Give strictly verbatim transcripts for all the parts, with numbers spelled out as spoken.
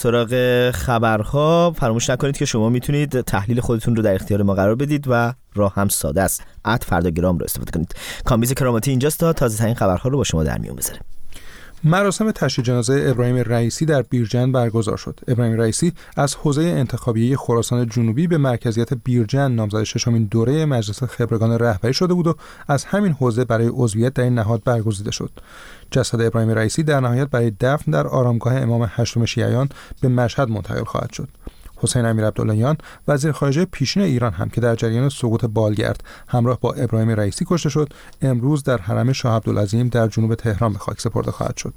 سراغ خبرها. فراموش نکنید که شما میتونید تحلیل خودتون رو در اختیار ما قرار بدید و راه هم ساده است. ات فرداگرام رو استفاده کنید. کامبیز کراماتی اینجاست تا تازه ترین خبرها رو با شما در میون بذاره. مراسم تشییع جنازه ابراهیم رئیسی در بیرجند برگزار شد. ابراهیم رئیسی از حوزه انتخابیه خراسان جنوبی به مرکزیت بیرجند نامزد ششمین دوره مجلس خبرگان رهبری شده بود و از همین حوزه برای عضویت در این نهاد برگزیده شد. جسد ابراهیم رئیسی در نهایت برای دفن در آرامگاه امام هشتم شیعیان به مشهد منتقل خواهد شد. حسین امیرعبداللهیان وزیر خارجه پیشین ایران هم که در جریان سقوط بالگرد همراه با ابراهیم رئیسی کشته شد، امروز در حرم شاه عبدالعظیم در جنوب تهران به خاک سپرده خواهد شد.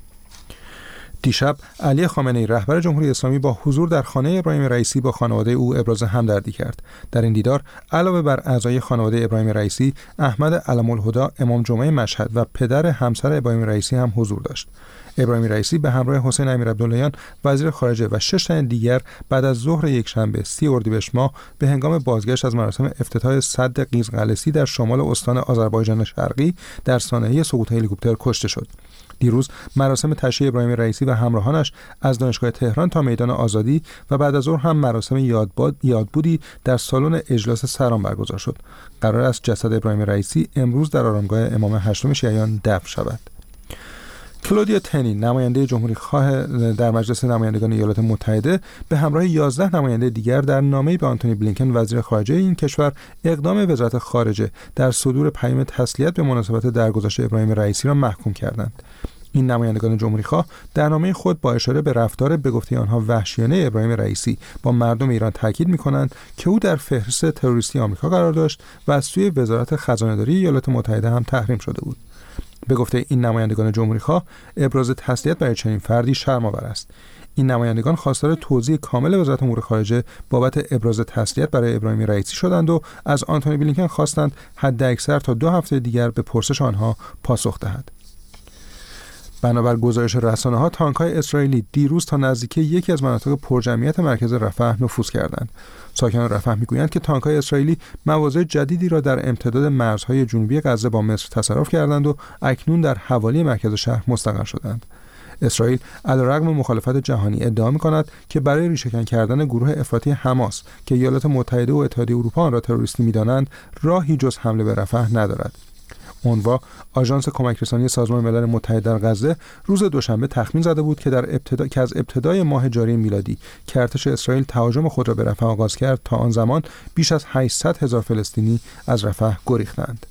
دیشب علی خامنه‌ای رهبر جمهوری اسلامی با حضور در خانه ابراهیم رئیسی با خانواده او ابراز همدردی کرد. در این دیدار علاوه بر اعضای خانواده ابراهیم رئیسی، احمد علم‌الهدی امام جمعه مشهد و پدر همسر ابراهیم رئیسی هم حضور داشت. ابراهیم رئیسی به همراه حسین امیرعبداللهیان وزیر خارجه و شش تن دیگر بعد از ظهر یکشنبه سی اردیبهشت ماه به هنگام بازگشت از مراسم افتتاح سد قیزقلسی در شمال استان آذربایجان شرقی در سانحه سقوط هلیکوپتر کشته شد. دیروز مراسم تشییع ابراهیم رئیسی و همراهانش از دانشگاه تهران تا میدان آزادی و بعد از ظهر هم مراسم یادباد یادبودی در سالن اجلاس سران برگزار شد. قرار است جسد ابراهیم رئیسی امروز در آرامگاه امام هشتم شیعیان دفن شود. کلودیا تنی نماینده جمهوری خواه در مجلس نمایندگان ایالات متحده به همراه یازده نماینده دیگر در نامه‌ای به آنتونی بلینکن وزیر خارجه این کشور اقدام وزارت خارجه در صدور پیام تسلیت به مناسبت درگذشت ابراهیم رئیسی را محکوم کردند. این نمایندگان جمهوری خواه در نامه خود با اشاره به رفتار به گفته آنها وحشیانه ابراهیم رئیسی با مردم ایران تاکید می‌کنند که او در فهرست تروریستی آمریکا قرار داشت و از سوی وزارت خزانه‌داری ایالات متحده هم تحریم شده بود. به گفته این نمایندگان جمهوری خواه، ابراز تسلیت برای چنین فردی شرم‌آور است. این نمایندگان خواستار توضیح کامل وزارت امور خارجه بابت ابراز تسلیت برای ابراهیم رئیسی شدند و از آنتونی بلینکن خواستند حداکثر تا دو هفته دیگر به پرسش آنها پاسخ دهد. بنابر گزارش رسانه‌ها، تانک‌های اسرائیلی دیروز تا نزدیکی یکی از مناطق پرجمعیت مرکز رفح نفوذ کردند. ساکنان رفح میگویند که تانک‌های اسرائیلی مواضع جدیدی را در امتداد مرزهای جنوبی غزه با مصر تصرف کردند و اکنون در حوالی مرکز شهر مستقر شدند. اسرائیل علیرغم مخالفت جهانی ادعا می‌کند که برای ریشه‌کن کردن گروه افراطی حماس که ایالات متحده و اتحادیه اروپا آن را تروریستی می‌دانند، راهی جز حمله به رفح ندارد. اونوا آژانس کمک رسانی سازمان ملل متحد در غزه روز دوشنبه تخمین زده بود که در ابتدا که از ابتدای ماه جاری میلادی که ارتش اسرائیل تهاجم خود را به رفح آغاز کرد تا آن زمان بیش از هشتصد هزار فلسطینی از رفح گریختند.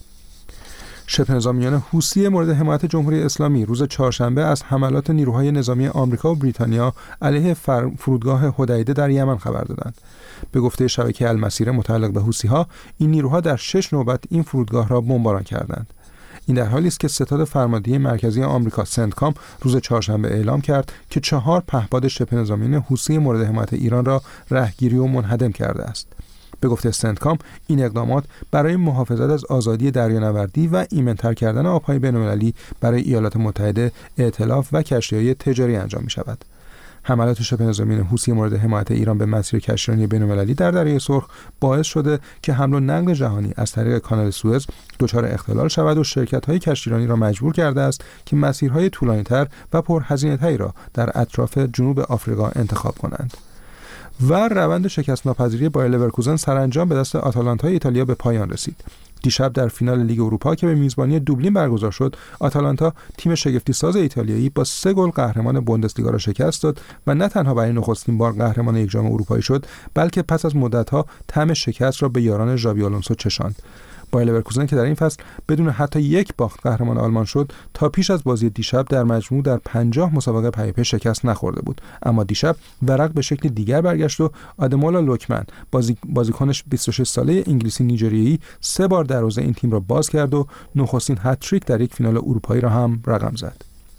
شبه نظامیان حوثی مورد حمایت جمهوری اسلامی روز چهارشنبه از حملات نیروهای نظامی آمریکا و بریتانیا علیه فرودگاه حدیده در یمن خبر دادند. به گفته شبکه المسیره متعلق به حوثی‌ها، این نیروها در شش نوبت این فرودگاه را بمباران کردند. این در حالی است که ستاد فرماندهی مرکزی آمریکا سنتکام روز چهارشنبه اعلام کرد که چهار پهپاد شبه نظامیان حوثی مورد حمایت ایران را رهگیری و منهدم کرده است. به گفته سنتکام، این اقدامات برای محافظت از آزادی دریانوردی و ایمن‌تر کردن آب‌های بین‌المللی برای ایالات متحده، ائتلاف و کشتی‌های تجاری انجام می‌شود. حملات شبه نظامیان حوثی مورد حمایت ایران به مسیر کشتیرانی بین‌المللی در دریای سرخ باعث شده که حمل و نقل جهانی از طریق کانال سوئز دچار اختلال شود و شرکت‌های کشتیرانی را مجبور کرده است که مسیرهای طولانی‌تر و پرهزینه‌تری را در اطراف جنوب آفریقا انتخاب کنند. و روند شکست ناپذیری بایر لورکوزن سرانجام به دست آتالانتای ایتالیا به پایان رسید. دیشب در فینال لیگ اروپا که به میزبانی دوبلین برگزار شد، آتالانتا تیم شگفتی ساز ایتالیایی با سه گل قهرمان بوندسلیگا را شکست داد و نه تنها برای نخستین بار قهرمان یک جام اروپایی شد، بلکه پس از مدت‌ها طعم شکست را به یاران ژاوی آلونسو چشاند. بایر لورکوزن که در این فصل بدون حتی یک باخت قهرمان آلمان شد، تا پیش از بازی دیشب در مجموع در پنجاه مسابقه پیاپی شکست نخورده بود. اما دیشب ورق به شکل دیگر برگشت و آدمولا لوکمن بازی بازیکنش بیست و شش ساله انگلیسی نیجریه‌ای سه بار دروازه این تیم را باز کرد و نخستین هتریک در یک فینال اروپایی را هم رقم زد.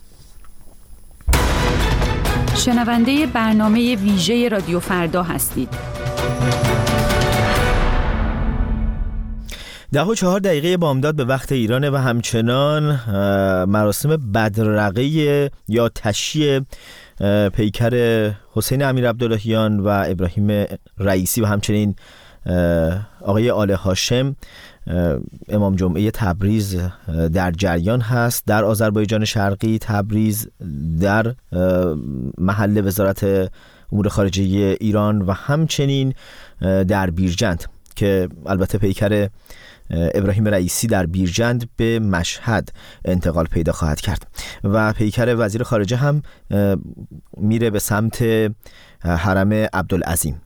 شنونده برنامه ویژه رادیو فردا هستید. ده و چهار دقیقه بامداد به وقت ایرانه و همچنان مراسم بدرقه یا تشییع پیکر حسین امیرعبداللهیان و ابراهیم رئیسی و همچنین آقای آل هاشم امام جمعه تبریز در جریان هست. در آذربایجان شرقی تبریز در محل وزارت امور خارجه ایران و همچنین در بیرجند که البته پیکر ابراهیم رئیسی در بیرجند به مشهد انتقال پیدا خواهد کرد و پیکر وزیر خارجه هم میره به سمت حرم عبدالعظیم.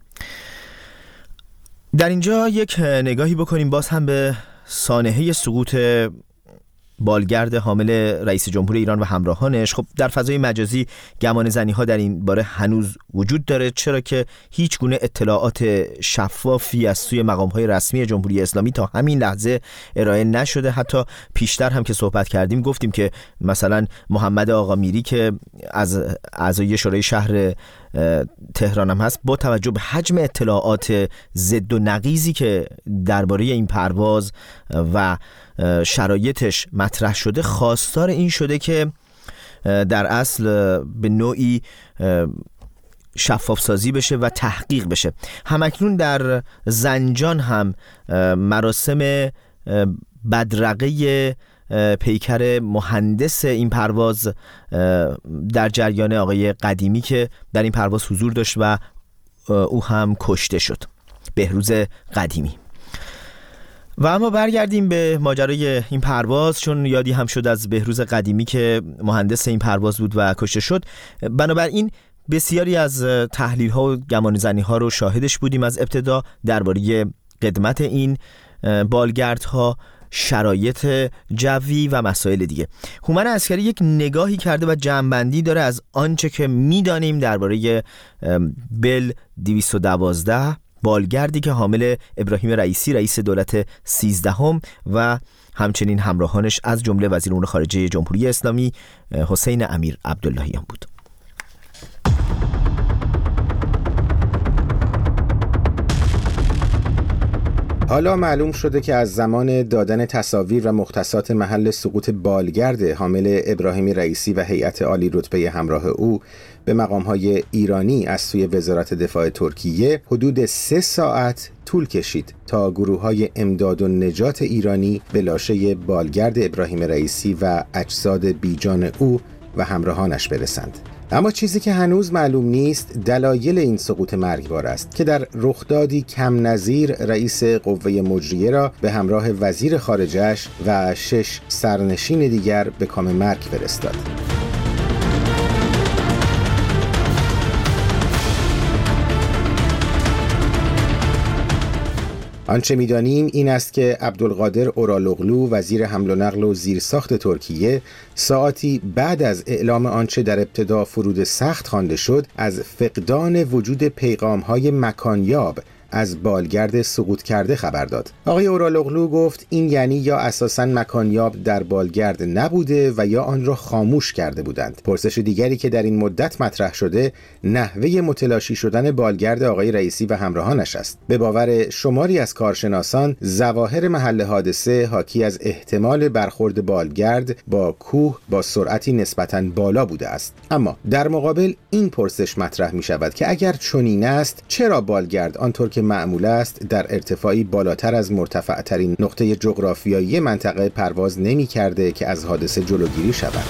در اینجا یک نگاهی بکنیم باز هم به سانحه سقوط بالگرد حامل رئیس جمهور ایران و همراهانش. خب در فضای مجازی گمان زنی ها در این باره هنوز وجود داره، چرا که هیچ گونه اطلاعات شفافی از سوی مقام های رسمی جمهوری اسلامی تا همین لحظه ارائه نشده. حتی پیشتر هم که صحبت کردیم گفتیم که مثلا محمد آقامیری که از اعضای شورای شهر تهران هم هست، با توجه به حجم اطلاعات ضد و نقیضی که درباره این پرواز و شرایطش مطرح شده، خواستار این شده که در اصل به نوعی شفاف سازی بشه و تحقیق بشه. همکنون در زنجان هم مراسم بدرقه پیکر مهندس این پرواز در جریان آقای قدیمی که در این پرواز حضور داشت و او هم کشته شد، بهروز قدیمی. و اما برگردیم به ماجرای این پرواز، چون یادی هم شد از بهروز قدیمی که مهندس این پرواز بود و کشته شد. بنابراین بسیاری از تحلیل ها و گمانه‌زنی ها رو شاهدش بودیم از ابتدا درباره قدمت این بالگردها، شرایط جوی و مسائل دیگه. هومن عسکری یک نگاهی کرده و جمع‌بندی داره از آنچه که میدانیم درباره بل دویست و دوازده، بالگردی که حامل ابراهیم رئیسی رئیس دولت سیزدهم و همچنین همراهانش از جمله وزیر امور خارجه جمهوری اسلامی حسین امیر عبداللهیان بود. حالا معلوم شده که از زمان دادن تصاویر و مختصات محل سقوط بالگرد حامل ابراهیم رئیسی و هیئت عالی رتبه همراه او به مقام‌های ایرانی از سوی وزارت دفاع ترکیه حدود سه ساعت طول کشید تا گروه‌های امداد و نجات ایرانی به لاشه بالگرد ابراهیم رئیسی و اجساد بیجان او و همراهانش برسند. اما چیزی که هنوز معلوم نیست دلایل این سقوط مرگبار است که در رخدادی کم نظیر رئیس قوه مجریه را به همراه وزیر خارجه‌اش و شش سرنشین دیگر به کام مرگ فرستاد. آنچه می‌دانیم این است که عبدالقادر اورالوغلو وزیر حمل و نقل و زیرساخت ترکیه ساعتی بعد از اعلام آنچه در ابتدا فرود سخت خوانده شد از فقدان وجود پیغام‌های مکانیاب از بالگرد سقوط کرده خبر داد. آقای اورالوغلو گفت این یعنی یا اساساً مکانیاب در بالگرد نبوده و یا آن را خاموش کرده بودند. پرسش دیگری که در این مدت مطرح شده نحوه متلاشی شدن بالگرد آقای رئیسی و همراهانش است. به باور شماری از کارشناسان ظواهر محل حادثه حاکی از احتمال برخورد بالگرد با کوه با سرعتی نسبتاً بالا بوده است. اما در مقابل این پرسش مطرح می شود که اگر چنین است چرا بالگرد آنطور که معمول است در ارتفاعی بالاتر از مرتفع ترین نقطه جغرافیایی منطقه پرواز نمی کرده که از حادثه جلوگیری شود.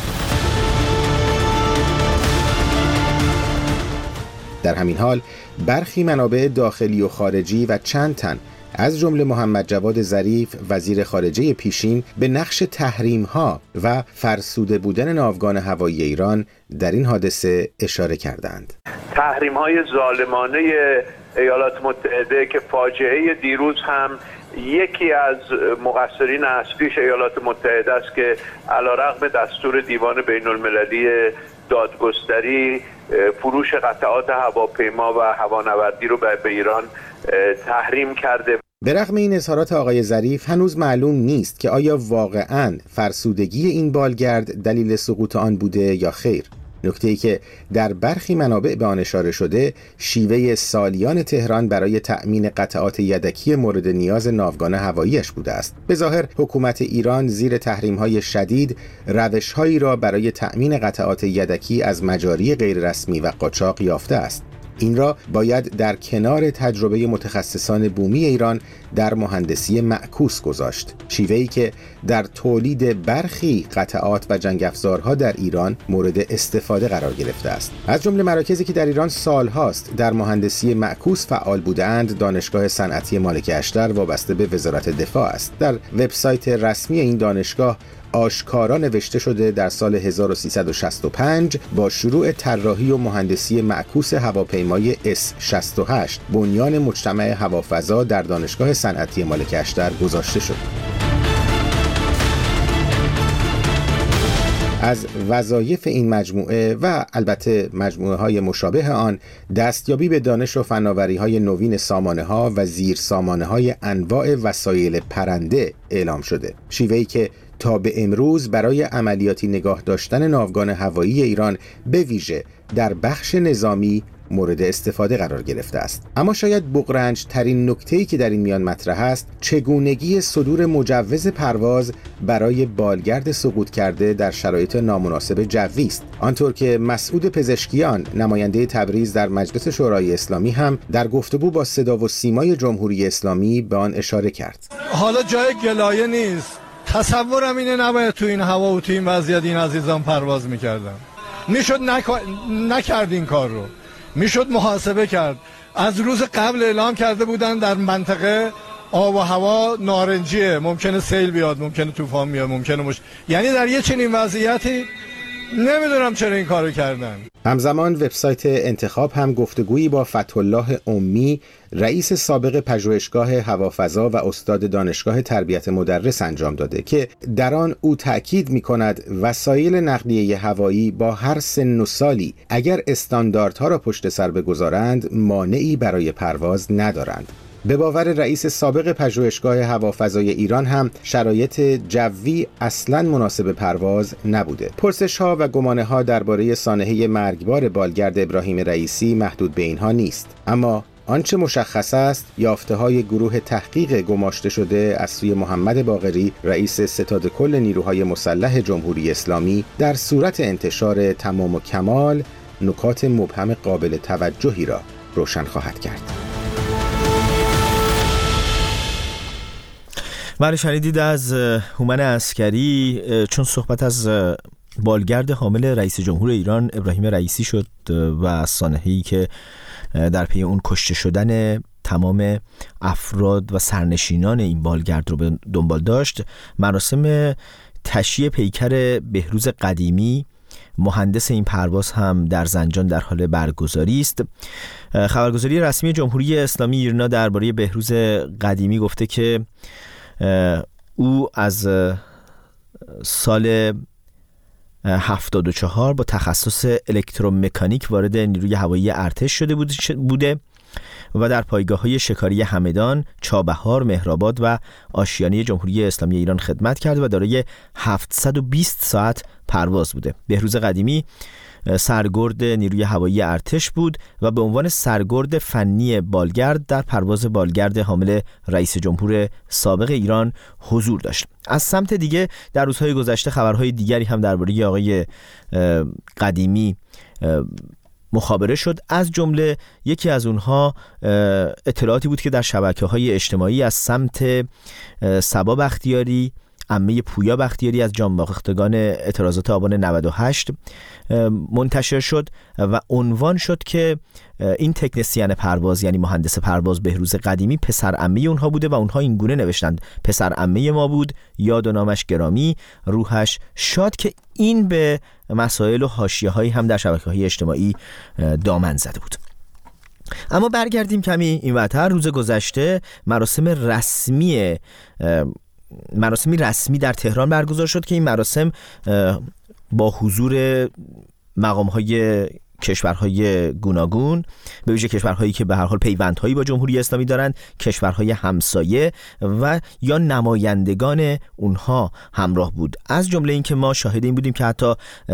در همین حال برخی منابع داخلی و خارجی و چند تن از جمله محمد جواد ظریف وزیر خارجه پیشین به نقش تحریم‌ها و فرسوده بودن ناوگان هوایی ایران در این حادثه اشاره کردند. تحریم‌های ظالمانه ایالات متحده که فاجعه دیروز هم یکی از مقصرین اصلیش ایالات متحده است که علیرغم دستور دیوان بین المللی دادگستری فروش قطعات هواپیما و هوانوردی رو به ایران تحریم کرده. به رغم این اظهارات آقای ظریف هنوز معلوم نیست که آیا واقعاً فرسودگی این بالگرد دلیل سقوط آن بوده یا خیر. نکته‌ای که در برخی منابع به آن اشاره شده شیوه سالیان تهران برای تأمین قطعات یدکی مورد نیاز ناوگان هواییش بوده است. به ظاهر حکومت ایران زیر تحریم‌های شدید روش‌هایی را برای تأمین قطعات یدکی از مجاری غیررسمی و قاچاق یافته است. این را باید در کنار تجربه متخصصان بومی ایران در مهندسی معکوس گذاشت، شیوهی که در تولید برخی قطعات و جنگ افزارها در ایران مورد استفاده قرار گرفته است. از جمله مراکزی که در ایران سالهاست در مهندسی معکوس فعال بودند، دانشگاه صنعتی مالک اشتر وابسته به وزارت دفاع است. در وبسایت رسمی این دانشگاه آشکارا نوشته شده در سال هزار و سیصد و شصت و پنج با شروع طراحی و مهندسی معکوس هواپیمای اس شصت و هشت بنیان مجتمع هوافضا در دانشگاه صنعتی مالک اشتر گذاشته شد. از وظایف این مجموعه و البته مجموعه های مشابه آن دستیابی به دانش و فناوری های نوین سامانه ها و زیر سامانه های انواع وسایل پرنده اعلام شده، شیوهی که تا به امروز برای عملیاتی نگاه داشتن ناوگان هوایی ایران به ویژه در بخش نظامی مورد استفاده قرار گرفته است. اما شاید بغرنج ترین نکته‌ای که در این میان مطرح است چگونگی صدور مجوز پرواز برای بالگرد سقوط کرده در شرایط نامناسب جوی است، آنطور که مسعود پزشکیان نماینده تبریز در مجلس شورای اسلامی هم در گفتگو با صدا و سیمای جمهوری اسلامی به آن اشاره کرد. حالا جای گلایه نیست، تصورم اینه نباید تو این هوا و تو این وضعیت این عزیزان پرواز میکردن. میشد نک... نکرد این کار رو، میشد محاسبه کرد. از روز قبل اعلام کرده بودن در منطقه آب و هوا نارنجیه، ممکنه سیل بیاد، ممکنه طوفان بیاد، ممکنه مش... یعنی در یه چنین وضعیتی نمیدونم چرا این کارو کردن. همزمان وبسایت انتخاب هم گفتگویی با فتح‌الله امی، رئیس سابق پژوهشگاه هوافضا و استاد دانشگاه تربیت مدرس انجام داده که در آن او تأکید می‌کند وسایل نقلیه هوایی با هر سن و سالی اگر استانداردها را پشت سر بگذارند مانعی برای پرواز ندارند. به باور رئیس سابق پژوهشگاه هوافضای ایران هم شرایط جوی اصلاً مناسب پرواز نبوده. پرسش‌ها و گمانه‌ها درباره سانحه مرگبار بالگرد ابراهیم رئیسی محدود به اینها نیست، اما آنچه مشخص است یافته‌های گروه تحقیق گماشته شده از سوی محمد باقری، رئیس ستاد کل نیروهای مسلح جمهوری اسلامی، در صورت انتشار تمام و کمال نکات مبهم قابل توجهی را روشن خواهد کرد. بله، شنیدید از هومن عسکری. چون صحبت از بالگرد حامل رئیس جمهور ایران ابراهیم رئیسی شد و سانحه‌ای که در پی اون کشته شدن تمام افراد و سرنشینان این بالگرد رو به دنبال داشت، مراسم تشییع پیکر بهروز قدیمی، مهندس این پرواز هم در زنجان در حال برگزاری است. خبرگزاری رسمی جمهوری اسلامی ایران درباره بهروز قدیمی گفته که او از سال هفتاد و چهار با تخصص الکترومکانیک وارد نیروی هوایی ارتش شده بوده و در پایگاه‌های شکاری همدان، چابهار، مهرآباد و آشیانه جمهوری اسلامی ایران خدمت کرده و دارای هفتصد و بیست ساعت پرواز بوده. بهروز قدیمی سرگرد نیروی هوایی ارتش بود و به عنوان سرگرد فنی بالگرد در پرواز بالگرد حامل رئیس جمهور سابق ایران حضور داشت. از سمت دیگه در روزهای گذشته خبرهای دیگری هم درباره آقای قدیمی مخابره شد. از جمله یکی از اونها اطلاعاتی بود که در شبکه‌های اجتماعی از سمت صبا بختیاری، عمه پویا بختیاری از جانباختگان اعتراضات آبان نود و هشت منتشر شد و عنوان شد که این تکنسین پرواز یعنی مهندس پرواز بهروز قدیمی پسر عمه اونها بوده و اونها این گونه نوشتند: پسر عمه ما بود، یاد و نامش گرامی، روحش شاد، که این به مسائل و حاشیه‌هایی هم در شبکه‌های اجتماعی دامن زده بود. اما برگردیم کمی اینورتر. روز گذشته مراسم رسمی مراسمی رسمی در تهران برگزار شد که این مراسم با حضور مقام‌های کشورهای گوناگون، به ویژه کشورهایی که به هر حال پیوندهایی با جمهوری اسلامی دارند، کشورهای همسایه و یا نمایندگان اونها همراه بود. از جمله این که ما شاهد این بودیم که حتی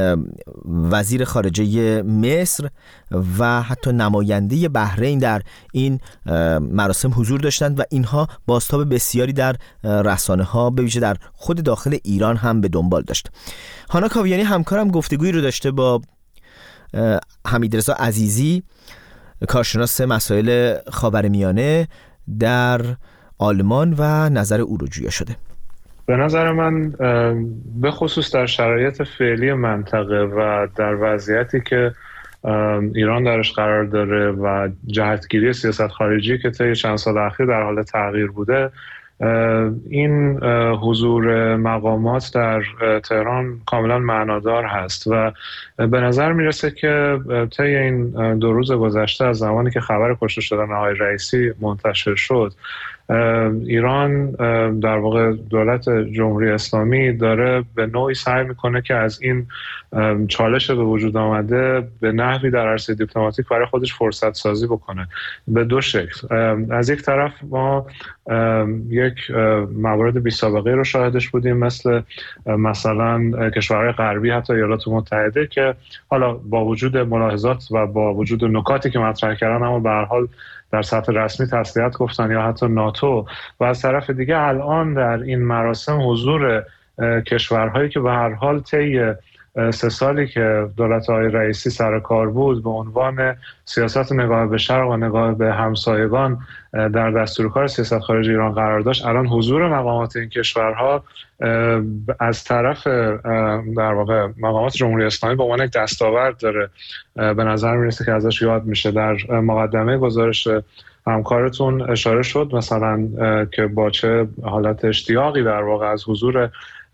وزیر خارجه مصر و حتی نماینده بحرین در این مراسم حضور داشتند و اینها بازتاب بسیاری در رسانه ها به ویژه در خود داخل ایران هم به دنبال داشت. هانا کاویانی همکارم گفتگویی رو داشته با حمیدرضا عزیزی کارشناس مسائل خاورمیانه در آلمان و نظر او رو جویا شده. به نظر من به خصوص در شرایط فعلی منطقه و در وضعیتی که ایران درش قرار داره و جهتگیری سیاست خارجی که طی چند سال اخیر در حال تغییر بوده، این حضور مقامات در تهران کاملا معنادار هست و به نظر میرسه که طی این دو روز گذشته از زمانی که خبر کشته شدن آقای رئیسی منتشر شد، ایران در واقع دولت جمهوری اسلامی داره به نوعی سعی میکنه که از این چالش به وجود آمده به نحوی در عرصه دیپلماتیک برای خودش فرصت سازی بکنه به دو شکل. از یک طرف ما یک موارد بی سابقه رو شاهدش بودیم، مثل مثلا کشورهای غربی، حتی ایالات متحده، که حالا با وجود ملاحظات و با وجود نکاتی که مطرح کردن اما به هر حال در سطح رسمی تسلیت گفتن، یا حتی ناتو. و از طرف دیگه الان در این مراسم حضور کشورهایی که به هر حال طی سه سالی که دولت آقای رئیسی سر کار بود به عنوان سیاست نگاه به شرق و نگاه به همسایگان در دستورکار سیاست خارجی ایران قرار داشت، الان حضور مقامات این کشورها از طرف در واقع مقامات جمهوری اسلامی به عنوان یک دستاورد داره به نظر میرسه که ازش یاد میشه. در مقدمه گزارش همکارتون اشاره شد مثلا که با چه حالت اشتیاقی در واقع از حضور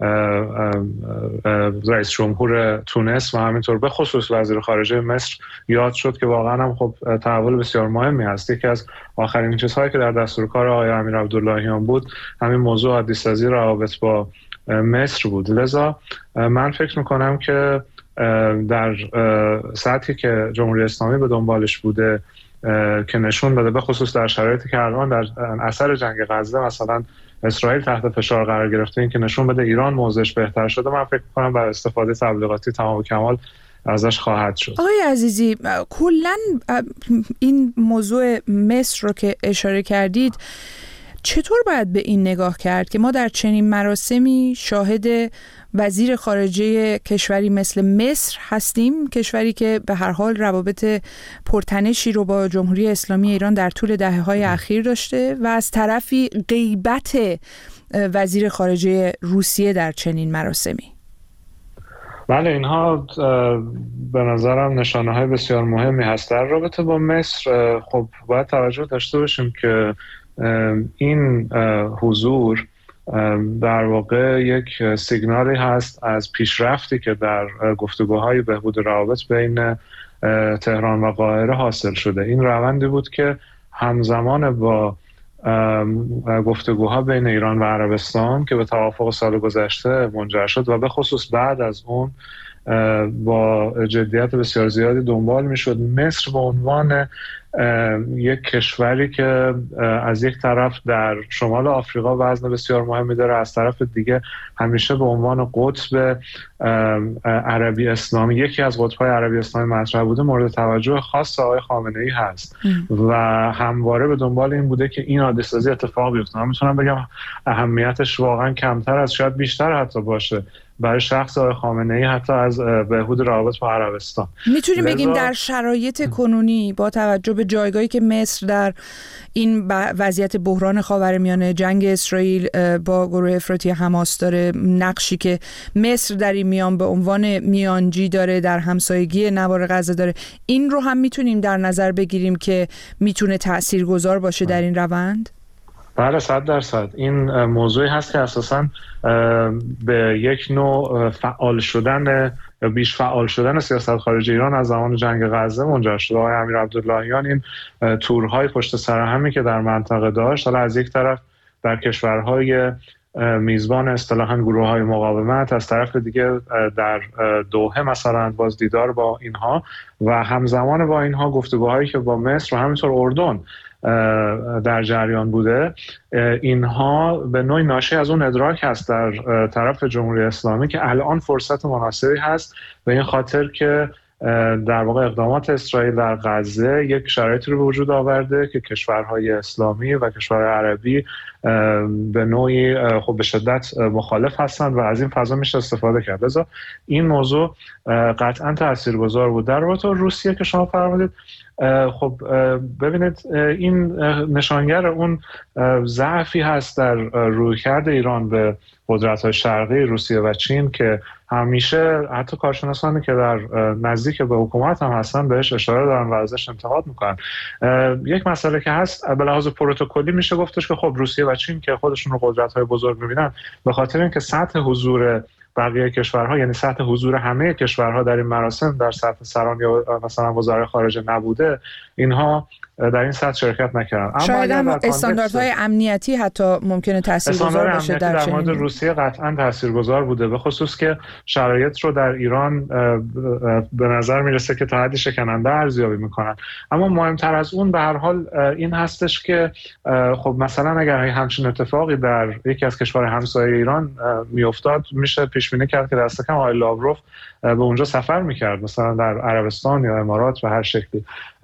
رئیس جمهور تونس و همینطور به خصوص وزیر خارجه مصر یاد شد که واقعا هم خب تحول بسیار مهمی هست. یکی از آخرین چیزهایی که در دستورکار آقای امیر عبداللهیان بود همین موضوع عادی‌سازی روابط با مصر بود. لذا من فکر میکنم که در سطحی که جمهوری اسلامی به دنبالش بوده که نشون بده، به خصوص در شرایطی که الان در اثر جنگ غزه مثلا اسرائیل تحت فشار قرار گرفته، این که نشون بده ایران موضعش بهتر شده، من فکر کنم بر استفاده تبلیغاتی تمام و کمال ازش خواهد شد. آقای عزیزی، کلاً این موضوع مصر رو که اشاره کردید چطور باید به این نگاه کرد که ما در چنین مراسمی شاهد وزیر خارجه کشوری مثل مصر هستیم، کشوری که به هر حال روابط پرتنشی رو با جمهوری اسلامی ایران در طول دهه‌های اخیر داشته، و از طرفی غیبت وزیر خارجه روسیه در چنین مراسمی؟ بله، اینها به نظرم نشانه‌های بسیار مهمی هست. در رابطه با مصر خب باید توجه داشته باشیم که این حضور در واقع یک سیگنالی هست از پیشرفتی که در گفتگوهای بهبود روابط بین تهران و قاهره حاصل شده. این روندی بود که همزمان با گفتگوها بین ایران و عربستان که به توافق سال گذشته منجر شد و به خصوص بعد از اون با جدیت بسیار زیادی دنبال میشد، مصر به عنوان یک کشوری که از یک طرف در شمال آفریقا وزن بسیار مهمی داره، از طرف دیگه همیشه به عنوان قطب عربی اسلامی، یکی از قطب‌های عربی اسلامی مطرح بوده، مورد توجه خاص آقای خامنه‌ای هست ام. و همواره به دنبال این بوده که این عادی‌سازی اتفاق بیفته. من میتونم بگم اهمیتش واقعا کمتر از شاید بیشتر حتی باشه برای شخص آقای خامنه‌ای حتی از بهبود روابط با عربستان. میتونیم لذا... بگیم در شرایط کنونی با توجه به جایگاهی که مصر در این وضعیت بحران خاورمیانه، جنگ اسرائیل با گروه افراطی حماس داره، نقشی که مصر در این میان به عنوان میانجی داره، در همسایگی نوار غزه داره، این رو هم میتونیم در نظر بگیریم که میتونه تاثیرگذار باشه در این روند؟ بله، صد درصد. این موضوعی هست که اساساً به یک نوع فعال شدن یا بیش فعال شدن سیاست خارجی ایران از زمان جنگ غزه منجر شد. آقای امیر عبداللهیان این تورهای پشت سر همی که در منطقه داشت، حالا از یک طرف در کشورهای میزبان اصطلاحاً گروه‌های مقاومت، از طرف دیگه در دوحه مثلا باز دیدار با اینها و همزمان با اینها گفتگوهایی که با مصر و همینطور اردن در جریان بوده، اینها به نوعی ناشی از اون ادراک هست در طرف جمهوری اسلامی که الان فرصت مناسبی هست به این خاطر که در واقع اقدامات اسرائیل در غزه یک شرایطی رو به وجود آورده که کشورهای اسلامی و کشورهای عربی به نوعی خب به شدت مخالف هستند و از این فضا میشه استفاده کرد. لذا این موضوع قطعا تاثیرگذار بود. در رابطه با روسیه که شما فرمودید، خب ببینید این نشانگر اون ضعفی هست در رویکرد ایران به قدرت‌های شرقی روسیه و چین که همیشه حتی کارشناسانی که در نزدیک به حکومت هم هستن بهش اشاره دارن و ازش انتقاد میکنن. یک مسئله که هست به لحاظ پروتکلی میشه گفتش که خب روسیه و چین که خودشون رو قدرت‌های بزرگ میبینن به خاطر اینکه سطح حضور بقیه کشورها، یعنی سطح حضور همه کشورها در این مراسم در سطح سران یا مثلا وزرای خارجه نبوده، اینها در این سطح شرکت نکردن. شاید هم استانداردهای امنیتی حتی ممکنه تاثیرگذار باشه در, در مورد روسیه قطعا تاثیرگذار بوده، به خصوص که شرایط رو در ایران به نظر میرسه که تا حدی شکننده ارزیابی میکنن. اما مهمتر از اون به هر حال این هستش که خب مثلا اگر همچین اتفاقی در یکی از کشورهای همسایه ایران میافتاد، میشه پیش بینی کرد که دست کم آقای لاوروف به اونجا سفر میکرد، مثلا در عربستان یا امارات و هر شکلی.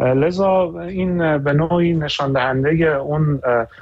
لذا این به نوعی نشان دهنده اون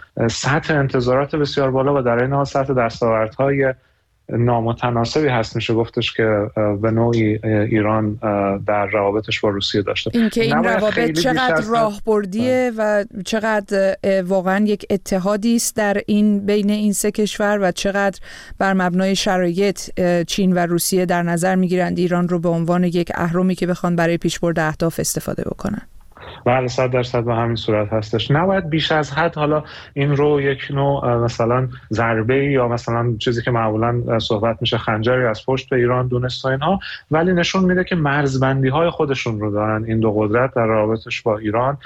سطح انتظارات بسیار بالا و در این حال سطح دستاوردهای نامتناسبی هست میشه گفتش که به نوعی ایران در روابطش با روسیه داشته. این که این روابط چقدر راهبردیه و چقدر واقعا یک اتحادی است در این بین این سه کشور و چقدر بر مبنای شرایط چین و روسیه در نظر میگیرند ایران رو به عنوان یک اهرمی که بخوان برای پیشبرد اهداف استفاده بکنن. بله صد درصد به همین صورت هستش. نباید بیش از حد حالا این رو یک نوع مثلا ضربه یا مثلا چیزی که معمولا صحبت میشه خنجری از پشت به ایران دونست و اینها، ولی نشون میده که مرزبندی های خودشون رو دارن این دو قدرت در روابطش با ایران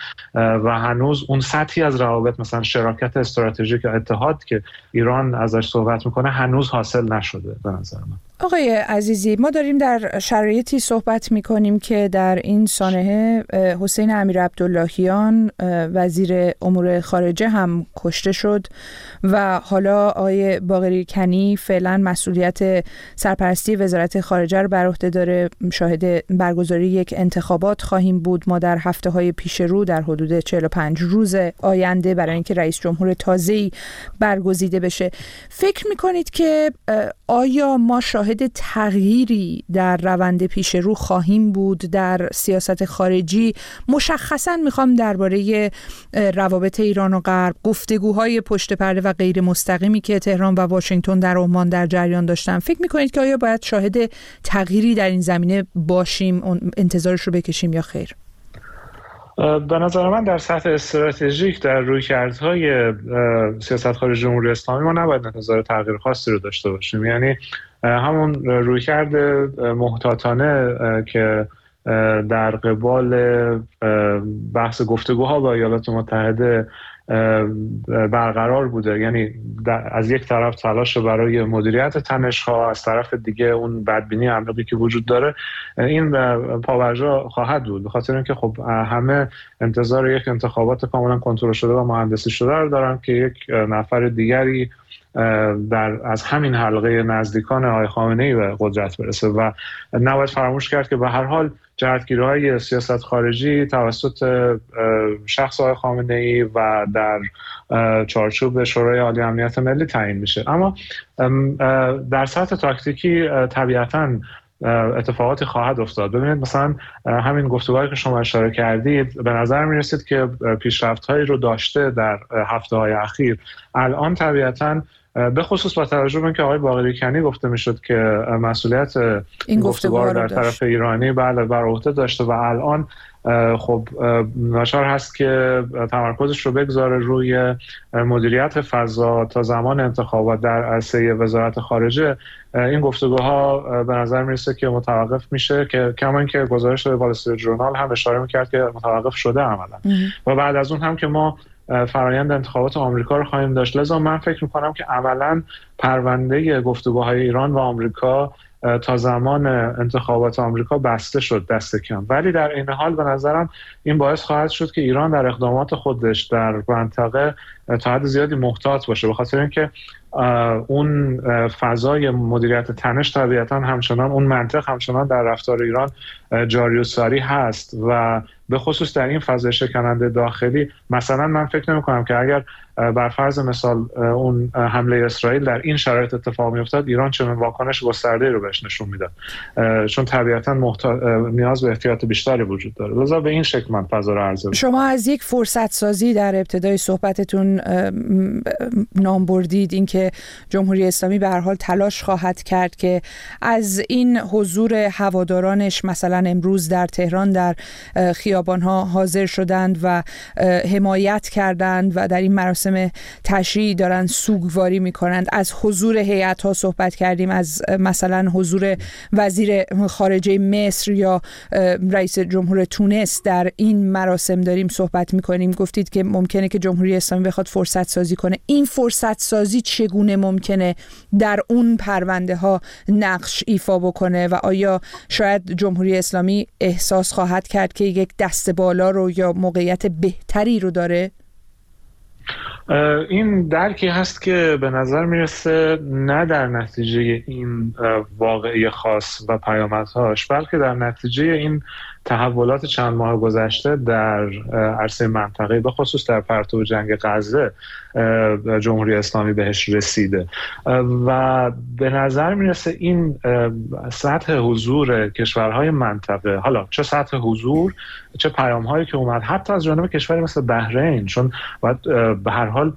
و هنوز اون سطحی از روابط مثلا شراکت استراتژیک یا اتحاد که ایران ازش صحبت میکنه هنوز حاصل نشده به نظر من. آقای عزیزی، ما داریم در شرایطی صحبت میکنیم که در این سانحه حسین امیرعبداللهیان وزیر امور خارجه هم کشته شد و حالا آقای باقری کنی فعلا مسئولیت سرپرستی وزارت خارجه رو بر عهده داره. شاهد برگزاری یک انتخابات خواهیم بود ما در هفته‌های پیش رو در حدود چهل و پنج روز آینده برای اینکه رئیس جمهور تازه‌ای برگزیده بشه. فکر میکنید که آیا ما شاهد تغییری در روند پیش رو خواهیم بود در سیاست خارجی؟ مشخصاً میخوام درباره روابط ایران و غرب، گفتگوهای پشت پرده و غیر مستقیمی که تهران و واشنگتن در عمان در جریان داشتن. فکر میکنید که آیا باید شاهد تغییری در این زمینه باشیم، انتظارش رو بکشیم یا خیر؟ به نظر من در سطح استراتژیک در رویکردهای سیاست خارجی جمهوری اسلامی ما نباید انتظار تغییر خاصی رو داشته باشیم. یعنی همون رویکرد محتاطانه که در قبال بحث گفتگوها با ایالات متحده برقرار بوده، یعنی از یک طرف تلاش برای مدیریت تنش‌ها، از طرف دیگه اون بدبینی عمیقی که وجود داره، این پابرجا خواهد بود، به خاطر اینکه خب همه انتظار یک انتخابات کاملا کنترل شده و مهندسی شده رو دارن که یک نفر دیگری در از همین حلقه نزدیکان آقای خامنه‌ای به قدرت برسه و نباید فراموش کرد که به هر حال جهتگیری‌های سیاست خارجی توسط شخص آقای خامنه‌ای و در چارچوب شورای عالی امنیت ملی تعیین میشه. اما در سطح تاکتیکی طبیعتاً اتفاقاتی خواهد افتاد. ببینید مثلا همین گفتگوهایی که شما اشاره کردید به نظر می‌رسید که پیشرفت‌هایی رو داشته در هفته‌های اخیر. الان طبیعتاً به خصوص با توجه به اینکه آقای باقری کنی گفته میشد که مسئولیت این گفتگوها در طرف ایرانی بله بر عهده داشته و الان خب ناچار هست که تمرکزش رو بگذاره روی مدیریت فضا تا زمان انتخابات در عرصه وزارت خارجه. این گفتگوها به نظر میرسه که متوقف میشه، که کما اینکه گزارش وال استریت ژورنال هم اشاره میکرد که متوقف شده عملا و بعد از اون هم که ما فرایند انتخابات آمریکا رو خواهیم داشت. لذا من فکر میکنم که عملاً پرونده گفتگوهای ایران و آمریکا تا زمان انتخابات آمریکا بسته شد دست کم، ولی در این حال به نظرم این باعث خواهد شد که ایران در اقدامات خودش در منطقه تا حد زیادی محتاط باشه، به خاطر اینکه اون فضای مدیریت تنش طبیعتاً همچنان اون منطق همچنان در رفتار ایران جاری و ساری هست و به خصوص در این فضای شکننده داخلی. مثلا من فکر نمی کنم که اگر بر فرض مثال اون حمله اسرائیل در این شرایط اتفاق میافتاد، ایران چه واکنش گسترده‌ای رو بهش نشون میداد، چون طبیعتاً محتاج نیاز به احتیاط بیشتری وجود داره. لذا به این شکل من فضا رو عرضه. شما از یک فرصت سازی در ابتدای صحبتتون نام بردید، اینکه جمهوری اسلامی به هر حال تلاش خواهد کرد که از این حضور هوادارانش مثلا امروز در تهران در خیابان‌ها حاضر شدند و حمایت کردند و در این مراسم تشییع دارن سوگواری می‌کنند، از حضور هیئت‌ها صحبت کردیم، از مثلا حضور وزیر خارجه مصر یا رئیس جمهور تونس در این مراسم داریم صحبت می‌کنیم. گفتید که ممکنه که جمهوری اسلامی بخواد فرصت سازی کنه. این فرصت سازی چگونه ممکنه در اون پرونده ها نقش ایفا بکنه و آیا شاید جمهوری اسلامی احساس خواهد کرد که یک دست بالا رو یا موقعیت بهتری رو داره؟ این درکی هست که به نظر میرسه نه در نتیجه این واقعه خاص و پیامدهاش، بلکه در نتیجه این تحولات چند ماه گذشته در عرصه منطقه، به خصوص در پرتو جنگ غزه جمهوری اسلامی بهش رسیده و به نظر میرسه این سطح حضور کشورهای منطقه، حالا چه سطح حضور چه پیام‌هایی که اومد حتی از جانب کشوری مثل بحرین، چون باید به هر حال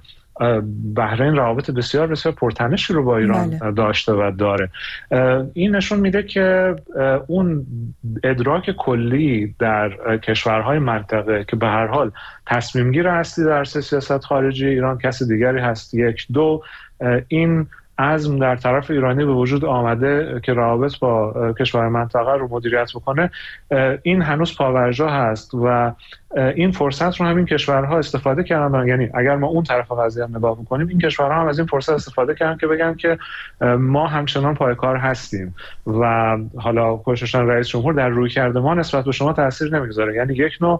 بحرین روابط بسیار بسیار پرتنشی رو با ایران بله. داشته و داره. این نشون میده که اون ادراک کلی در کشورهای منطقه که به هر حال تصمیم گیر هستی در سیاست خارجی ایران کسی دیگری هست، یک دو این عزم در طرف ایرانی به وجود آمده که روابط با کشور منطقه رو مدیریت بکنه، این هنوز پاورجا هست و این فرصت رو همین کشورها استفاده کردن. یعنی اگر ما اون طرف قضیه هم نگاه بکنیم، این کشورها هم از این فرصت استفاده کردن که بگن که ما همچنان پای کار هستیم و حالا کوششان رئیس جمهور در رویکرد ما نسبت به شما تاثیر نمیگذاره. یعنی یک نوع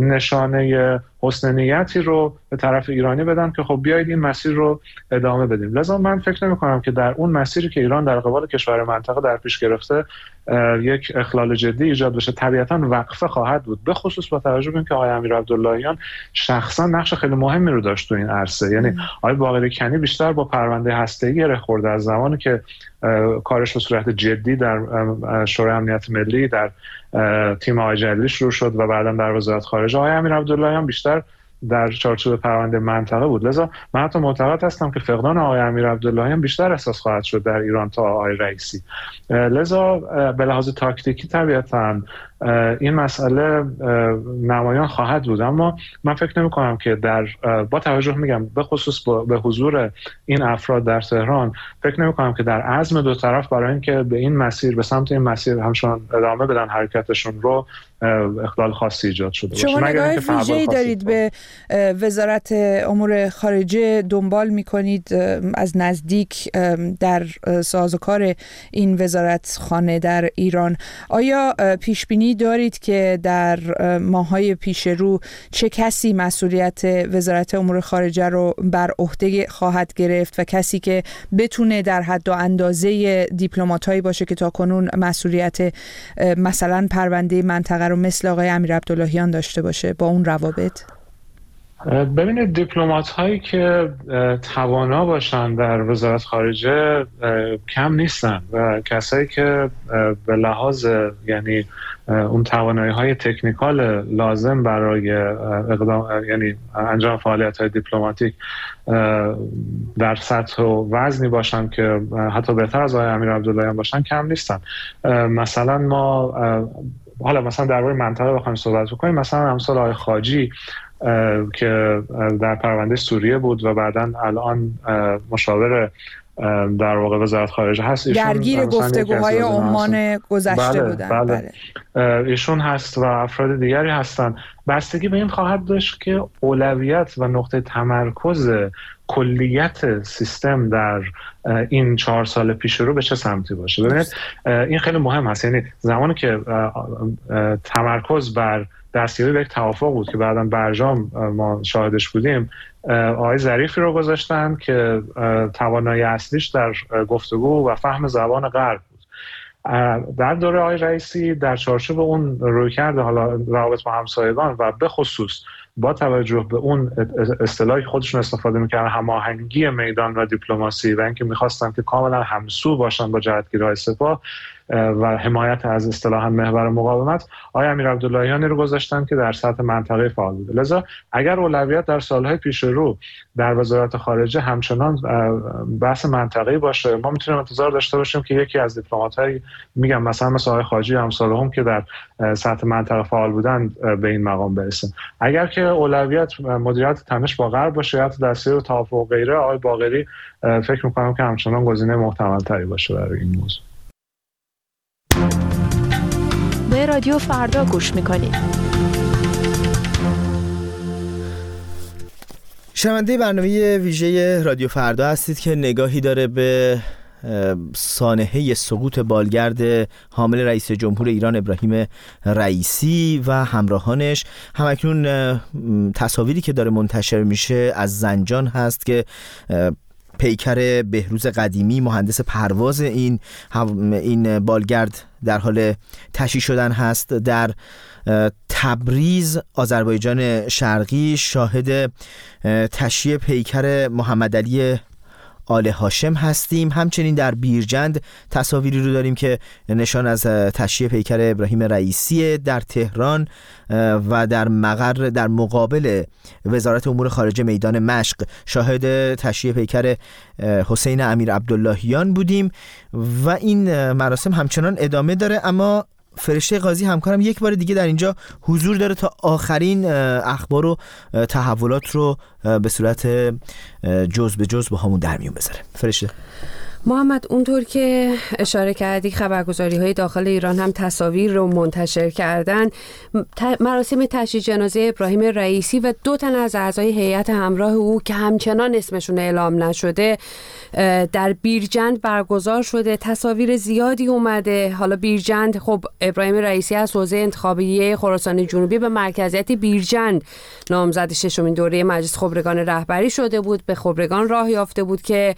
نشانه حسن نیتی رو به طرف ایرانی بدن که خب بیایید این مسیر رو ادامه بدیم. لذا من فکر نمی کنم که در اون مسیری که ایران در قبال کشور منطقه در پیش گرفته یک اخلال جدی ایجاد بشه. طبیعتاً وقفه خواهد بود، به خصوص با توجه به اینکه آقای امیرعبداللهیان شخصا نقش خیلی مهمی رو داشت تو این عرصه. یعنی آقای باقر کنی بیشتر با پرونده هسته‌ای گره خورده از زمانی که کارش به صورت جدی در شورای امنیت ملی در تیم آقای جلیلی شروع شد و بعداً در وزارت خارجه. آقای امیرعبداللهیان بیشتر در چارچوب پرونده منطقه بود. لذا من حتی معتقد هستم که فقدان آقای امیرعبداللهیان بیشتر احساس خواهد شد در ایران تا آقای رئیسی. لذا به لحاظ تاکتیکی طبیعتاً این مسئله نمایان خواهد بود، اما من فکر نمی کنم که در با توجه میگم به خصوص به حضور این افراد در تهران، فکر نمی کنم که در عزم دو طرف برای اینکه به این مسیر به سمت این مسیر همچنان ادامه بدن حرکتشون رو اخلال خاصی ایجاد شده باشه. شما نگاه ویژه‌ای دارید به وزارت امور خارجه، دنبال میکنید از نزدیک در سازوکار این وزارت خانه در ایران. آیا پیش بینی دارید که در ماه‌های پیش رو چه کسی مسئولیت وزارت امور خارجه رو بر عهده خواهد گرفت و کسی که بتونه در حد و اندازه دیپلمات‌هایی باشه که تاکنون مسئولیت مثلا پرونده منطقه رو مثل آقای امیرعبداللهیان داشته باشه با اون روابط؟ ببینید دیپلمات هایی که توانا باشن در وزارت خارجه کم نیستن و کسایی که به لحاظ یعنی اون توانایی های تکنیکال لازم برای اقدام یعنی انجام فعالیت های دیپلماتیک در سطح و وزنی باشن که حتی بهتر از آقای امیرعبداللهیان باشن کم نیستن. مثلا ما حالا مثلا درباره منطقه بخوایم صحبت بکنیم، مثلا امثال آقای خاجی که در پرونده سوریه بود و بعداً الان مشاور در واقع وزارت خارجه هست، درگیر گفتگوهای عمان گذشته بله، بودن. بله. بله. ایشون هست و افراد دیگری هستن. بستگی به این خواهد داشت که اولویت و نقطه تمرکز کلیت سیستم در این چهار سال پیش رو به چه سمتی باشه. ببینید این خیلی مهم هست. یعنی زمانی که تمرکز بر دستیابی به یک توافق بود که بعداً برجام ما شاهدش بودیم، آقای ظریفی رو گذاشتن که توانایی اصلیش در گفتگو و فهم زبان غرب بود. در دوره آقای رئیسی در چارچوب اون رویکرد حالا روابط با همسایگان و به خصوص با توجه به اون اصطلاحی خودشون استفاده میکردن، هماهنگی میدان و دیپلماسی، و اینکه میخواستن که کاملا همسو باشن با جهتگیرهای سپاه و حمایت از اصطلاحاً محور مقاومت، آقای امیر عبداللهیانی رو گذاشتن که در سطح منطقه فعال بوده. لذا اگر اولویت در سالهای پیش رو در وزارت خارجه همچنان بحث منطقه‌ای باشه، ما میتونیم انتظار داشته باشیم که یکی از دیپلمات‌های میگم مثلا مثل آقای خاجی امثالهم که در سطح منطقه فعال بودن به این مقام برسن. اگر که اولویت مدیریت تنش با غرب باشه یا دستور توافق و غیره، آقای باقری فکر می‌کنم که همچنان گزینه محتمل‌تری باشه برای این موضوع. به رادیو فردا گوش میکنید. شنونده برنامه ویژه رادیو فردا هستید که نگاهی داره به سانحه سقوط بالگرد حامل رئیس جمهور ایران ابراهیم رئیسی و همراهانش. همکنون تصاویری که داره منتشر میشه از زنجان هست که پیکر بهروز قدیمی مهندس پرواز این این بالگرد در حال تشییع شدن هست. در تبریز آذربایجان شرقی شاهد تشییع پیکر محمد علی آل هاشم هستیم. همچنین در بیرجند تصاویری رو داریم که نشان از تشییع پیکر ابراهیم رئیسی. در تهران و در مقر در مقابل وزارت امور خارجه میدان مشق شاهد تشییع پیکر حسین امیر عبداللهیان بودیم و این مراسم همچنان ادامه داره. اما فرشته قاضی همکارم یک بار دیگه در اینجا حضور داره تا آخرین اخبار و تحولات رو به صورت جز به جز با همون در میون بذاره. فرشته. محمد، اونطور که اشاره کردی خبرگزاری‌های داخل ایران هم تصاویر رو منتشر کردن. مراسم تشییع جنازه ابراهیم رئیسی و دو تن از اعضای هیئت همراه او که همچنان اسمشون اعلام نشده در بیرجند برگزار شده. تصاویر زیادی اومده. حالا بیرجند، خب ابراهیم رئیسی از حوزه انتخابیه خراسان جنوبی به مرکزیت بیرجند نامزد ششمین دوره مجلس خبرگان رهبری شده بود. به خبرگان راه یافته بود که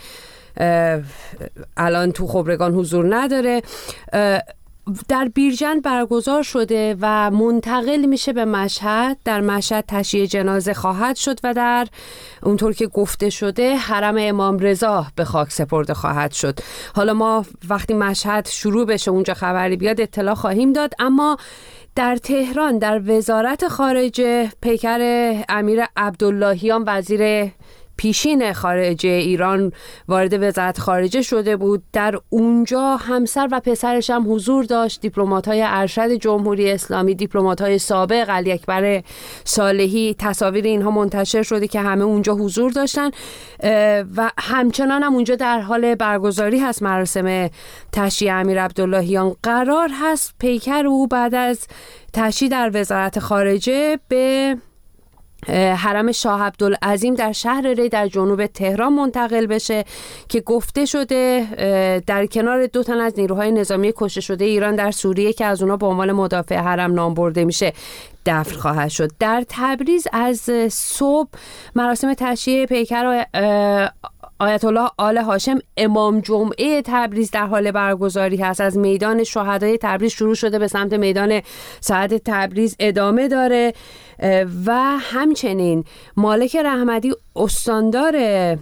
الان تو خبرگان حضور نداره. در بیرجند برگزار شده و منتقل میشه به مشهد. در مشهد تشییع جنازه خواهد شد و در اونطور که گفته شده حرم امام رضا به خاک سپرده خواهد شد. حالا ما وقتی مشهد شروع بشه اونجا خبری بیاد اطلاع خواهیم داد. اما در تهران در وزارت خارجه پیکر امیر عبداللهیان وزیر پیشین خارجه ایران وارد وزارت خارجه شده بود. در اونجا همسر و پسرش هم حضور داشت. دیپلمات‌های ارشد جمهوری اسلامی، دیپلمات‌های سابق، علی اکبر صالحی، تصاویر اینها منتشر شده که همه اونجا حضور داشتن و همچنان هم اونجا در حال برگزاری هست مراسم تشییع امیر عبداللهیان. قرار هست پیکر او بعد از تشییع در وزارت خارجه به حرم شاه عبدالعظیم در شهر ری در جنوب تهران منتقل بشه که گفته شده در کنار دو تن از نیروهای نظامی کشته شده ایران در سوریه که از اونا به عنوان مدافع حرم نام برده میشه دفن خواهد شد. در تبریز از صبح مراسم تشییع پیکر آیت الله آل هاشم امام جمعه تبریز در حال برگزاری هست. از میدان شهدای تبریز شروع شده به سمت میدان سعد تبریز ادامه داره و همچنین مالک رحمدی استاندار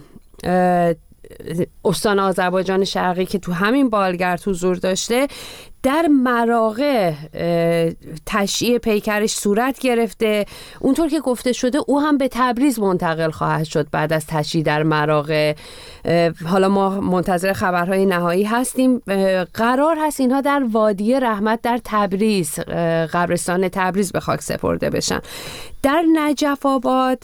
استان آذربایجان شرقی که تو همین بالگرد حضور داشته در مراغه تشییع پیکرش صورت گرفته. اونطور که گفته شده او هم به تبریز منتقل خواهد شد بعد از تشییع در مراغه. حالا ما منتظر خبرهای نهایی هستیم. قرار هست اینها در وادی رحمت در تبریز، قبرستان تبریز به خاک سپرده بشن. در نجف آباد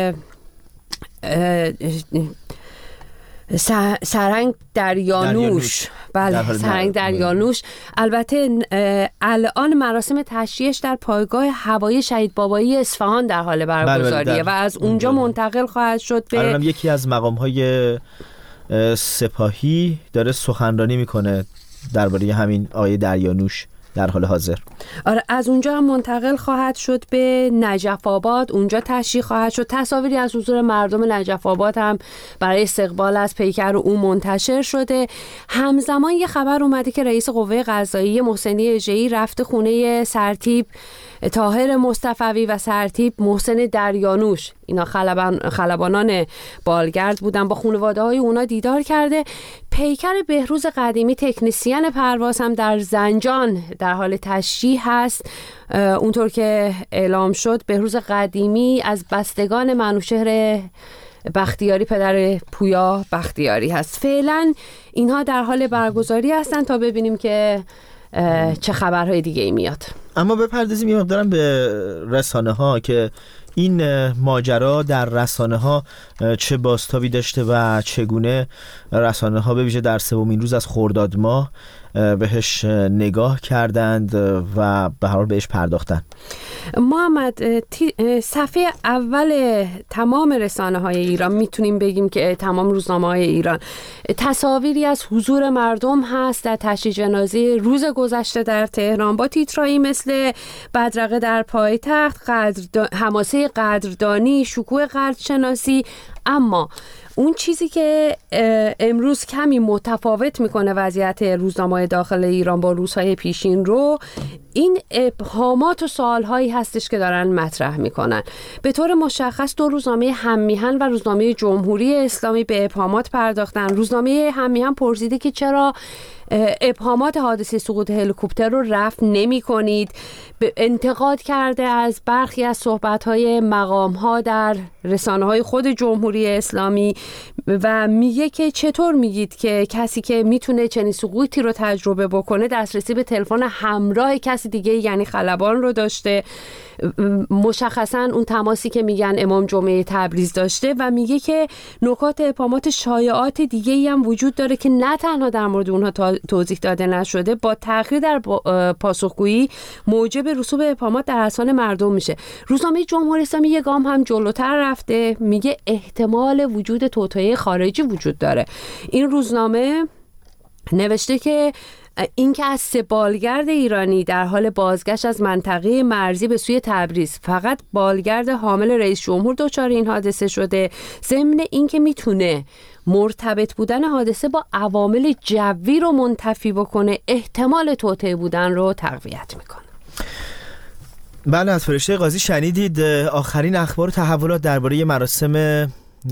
سرنگ دریانوش، بله سرنگ دریانوش. البته الان مراسم تشییعش در پایگاه هوایی شهید بابایی اصفهان در حال برگزاریه و از اونجا منتقل خواهد شد به الان یکی از مقام‌های سپاهی داره سخنرانی میکنه درباره همین آقای دریانوش در حال حاضر. آره، از اونجا هم منتقل خواهد شد به نجف آباد، اونجا تشییع خواهد شد. تصاویری از حضور مردم نجف آباد هم برای استقبال از پیکر او منتشر شده. همزمان یه خبر اومده که رئیس قوه قضاییه محسنی اژه‌ای رفته خونه سرتیپ طاهر مصطفوی و سرتیپ محسن دریانوش، اینا خلبان خلبانان بالگرد بودن، با خانواده های اونا دیدار کرده. پیکر بهروز قدیمی تکنیسیان پرواز هم در زنجان در حال تشییع هست. اونطور که اعلام شد بهروز قدیمی از بستگان منوچهر بختیاری پدر پویا بختیاری هست. فعلا اینها در حال برگزاری هستن تا ببینیم که چه خبرهای دیگه ای میاد. اما بپردازیم یه مقدارم به رسانه ها که این ماجرا در رسانه ها چه بازتابی داشته و چگونه رسانه ها به ویژه در سومین روز از خرداد ماه بهش نگاه کردند و به هر حال بهش پرداختن. محمد، صفحه اول تمام رسانه های ایران میتونیم بگیم که تمام روزنامه های ایران تصاویری از حضور مردم هست در تشییع جنازه روز گذشته در تهران با تیترایی مثل بدرقه در پایتخت، قدر حماسه قدردانی، شکوه قدرشناسی. اما اون چیزی که امروز کمی متفاوت میکنه وضعیت روزنامه‌های داخل ایران با روزهای پیشین رو، این ابهامات و سوالهایی هستش که دارن مطرح میکنن. به طور مشخص دو روزنامه هم‌میهن و روزنامه جمهوری اسلامی به ابهامات پرداختن. روزنامه هم‌میهن پرسیده که چرا ابهامات حادثه سقوط هلیکوپتر رو رفع نمی کنید. انتقاد کرده از برخی از صحبت‌های مقام‌ها در رسانه‌های خود جمهوری اسلامی و میگه که چطور میگید که کسی که میتونه چنین سقوطی رو تجربه بکنه دسترسی به تلفن همراه کسی دیگه یعنی خلبان رو داشته، مشخصا اون تماسی که میگن امام جمعه تبریز داشته، و میگه که نکات ابهامات شایعات دیگه ای هم وجود داره که نه تنها در مورد اونها توضیح داده نشده، با تأخیر در پاسخگویی موجب رسوب ابهامات در اذهان مردم میشه. روزنامه جمهوری اسلامی یک گام هم جلوتر رفته، میگه احتمال وجود توطئه خارجی وجود داره. این روزنامه نوشته که اینکه از سه بالگرد ایرانی در حال بازگشت از منطقه مرزی به سوی تبریز فقط بالگرد حامل رئیس جمهور دچار این حادثه شده، ضمن اینکه میتونه مرتبط بودن حادثه با عوامل جوی رو منتفی بکنه، احتمال توطئه بودن رو تقویت میکنه. بله، از فرشته قاضی شنیدید آخرین اخبار و تحولات درباره مراسم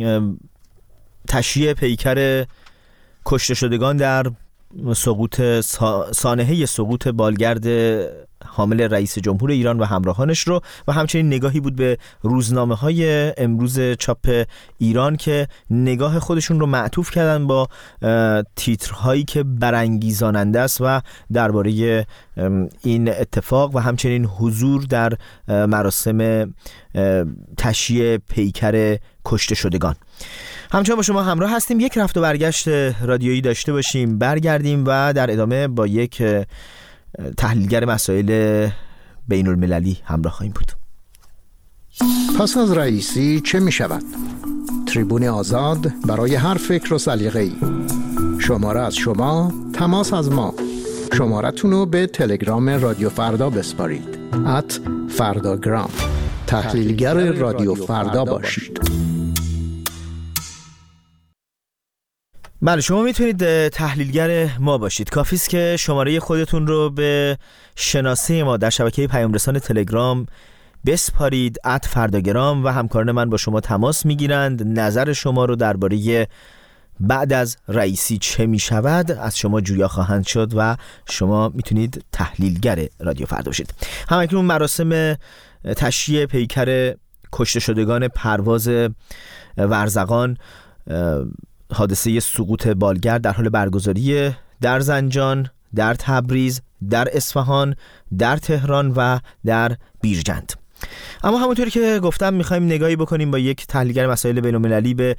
تشییع پیکر کشته شدگان در سقوط سانحه سقوط بالگرد حامل رئیس جمهور ایران و همراهانش رو، و همچنین نگاهی بود به روزنامه های امروز چاپ ایران که نگاه خودشون رو معطوف کردن با تیترهایی که برانگیزاننده است و درباره این اتفاق و همچنین حضور در مراسم تشییع پیکر کشته شدگان. همچنان با شما همراه هستیم. یک رفت و برگشت رادیویی داشته باشیم، برگردیم و در ادامه با یک تحلیلگر مسائل بین المللی همراه خواهیم بود. پس از رئیسی چه می شود؟ تریبون آزاد برای هر فکر و سلیقه‌ای. شماره از شما، تماس از ما. شمارتون رو به تلگرام رادیو فردا بسپارید. ات فرداگرام. تحلیلگر رادیو فردا باشید. بله، شما میتونید تحلیلگر ما باشید. کافی است که شماره خودتون رو به شناسه ما در شبکه پیام رسان تلگرام بسپارید، ات فرداگرام، و همکاران من با شما تماس میگیرند. نظر شما رو درباره بعد از رئیسی چه میشود از شما جویا خواهند شد و شما میتونید تحلیلگر رادیو فردا باشید. همکنون مراسم تشییع پیکر کشته شدگان پرواز ورزقان حادثه سقوط بالگرد در حال برگزاری در زنجان، در تبریز، در اصفهان، در تهران و در بیرجند. اما همونطوری که گفتم میخوایم نگاهی بکنیم با یک تحلیلگر مسائل بین‌المللی به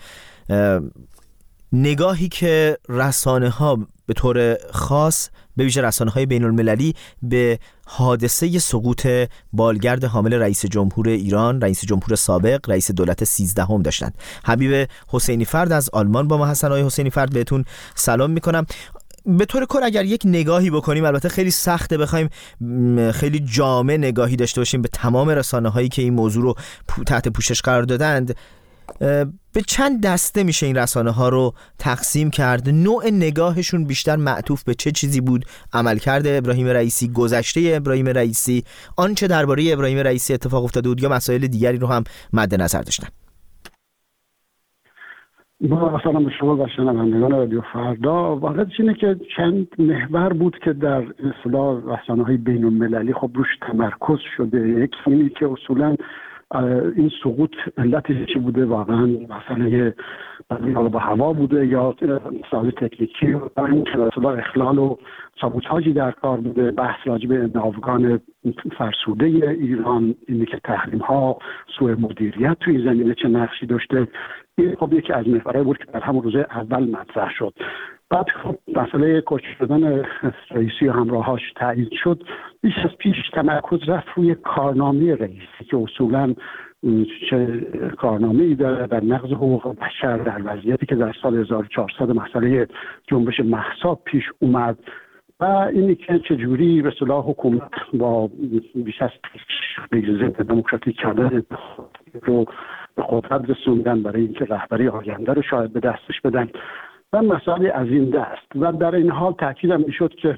نگاهی که رسانه ها به طور خاص به ویژه رسانه های بین المللی به حادثه سقوط بالگرد حامل رئیس جمهور ایران، رئیس جمهور سابق، رئیس دولت سیزدهم داشتند. حبیب حسینی فرد از آلمان با ما هستن. آقای حسینی فرد بهتون سلام میکنم. به طور کل اگر یک نگاهی بکنیم، البته خیلی سخته بخوایم خیلی جامع نگاهی داشته باشیم به تمام رسانه هایی که این موضوع رو تحت پوشش قرار دادند، به چند دسته میشه این رسانه ها رو تقسیم کرد؟ نوع نگاهشون بیشتر معطوف به چه چیزی بود؟ عملکرد ابراهیم رئیسی، گذشته ابراهیم رئیسی، آنچه درباره ابراهیم رئیسی اتفاق افتاده بود، یا مسائل دیگری رو هم مد نظر داشتن؟ با سلام به شما و شنوندگان رادیو فردا. واقعیتش اینه که چند محور بود که در اصطلاح رسانه‌های بین‌المللی خب روش تمرکز شده. یکی اینه که اصولاً این سقوط علتش چی بوده؟ واقعا مسئله حالا با هوا بوده یا مسائل تکنیکی و این که اصطلاح اخلال و سابوتاژی در کار بوده. بحث راجع به ناوگان فرسوده ایران، اینی که تحریم‌ها، سوء مدیریت توی زمینه چه نقشی داشته. این خب یکی از محورهای بود که در همون روز اول مطرح شد. بعد خب مسئله کشته شدن رئیسی و همراهاش تایید شد. بیش از پیش تمرکز رفت روی کارنامه رئیسی که اصولاً چه کارنامه‌ای داره در نقض حقوق بشر در وضعیتی که در سال هزار و چهارصد مسئله جنبش مهسا پیش اومد و اینی که چجوری به اصطلاح حکومت با بیش از پیش ضد دموکراتیک کردن رو به قدرت رسوندن برای اینکه رهبری آینده رو شاید به دستش بدن و مسائل از این دست. و در این حال تاکیدم میشد که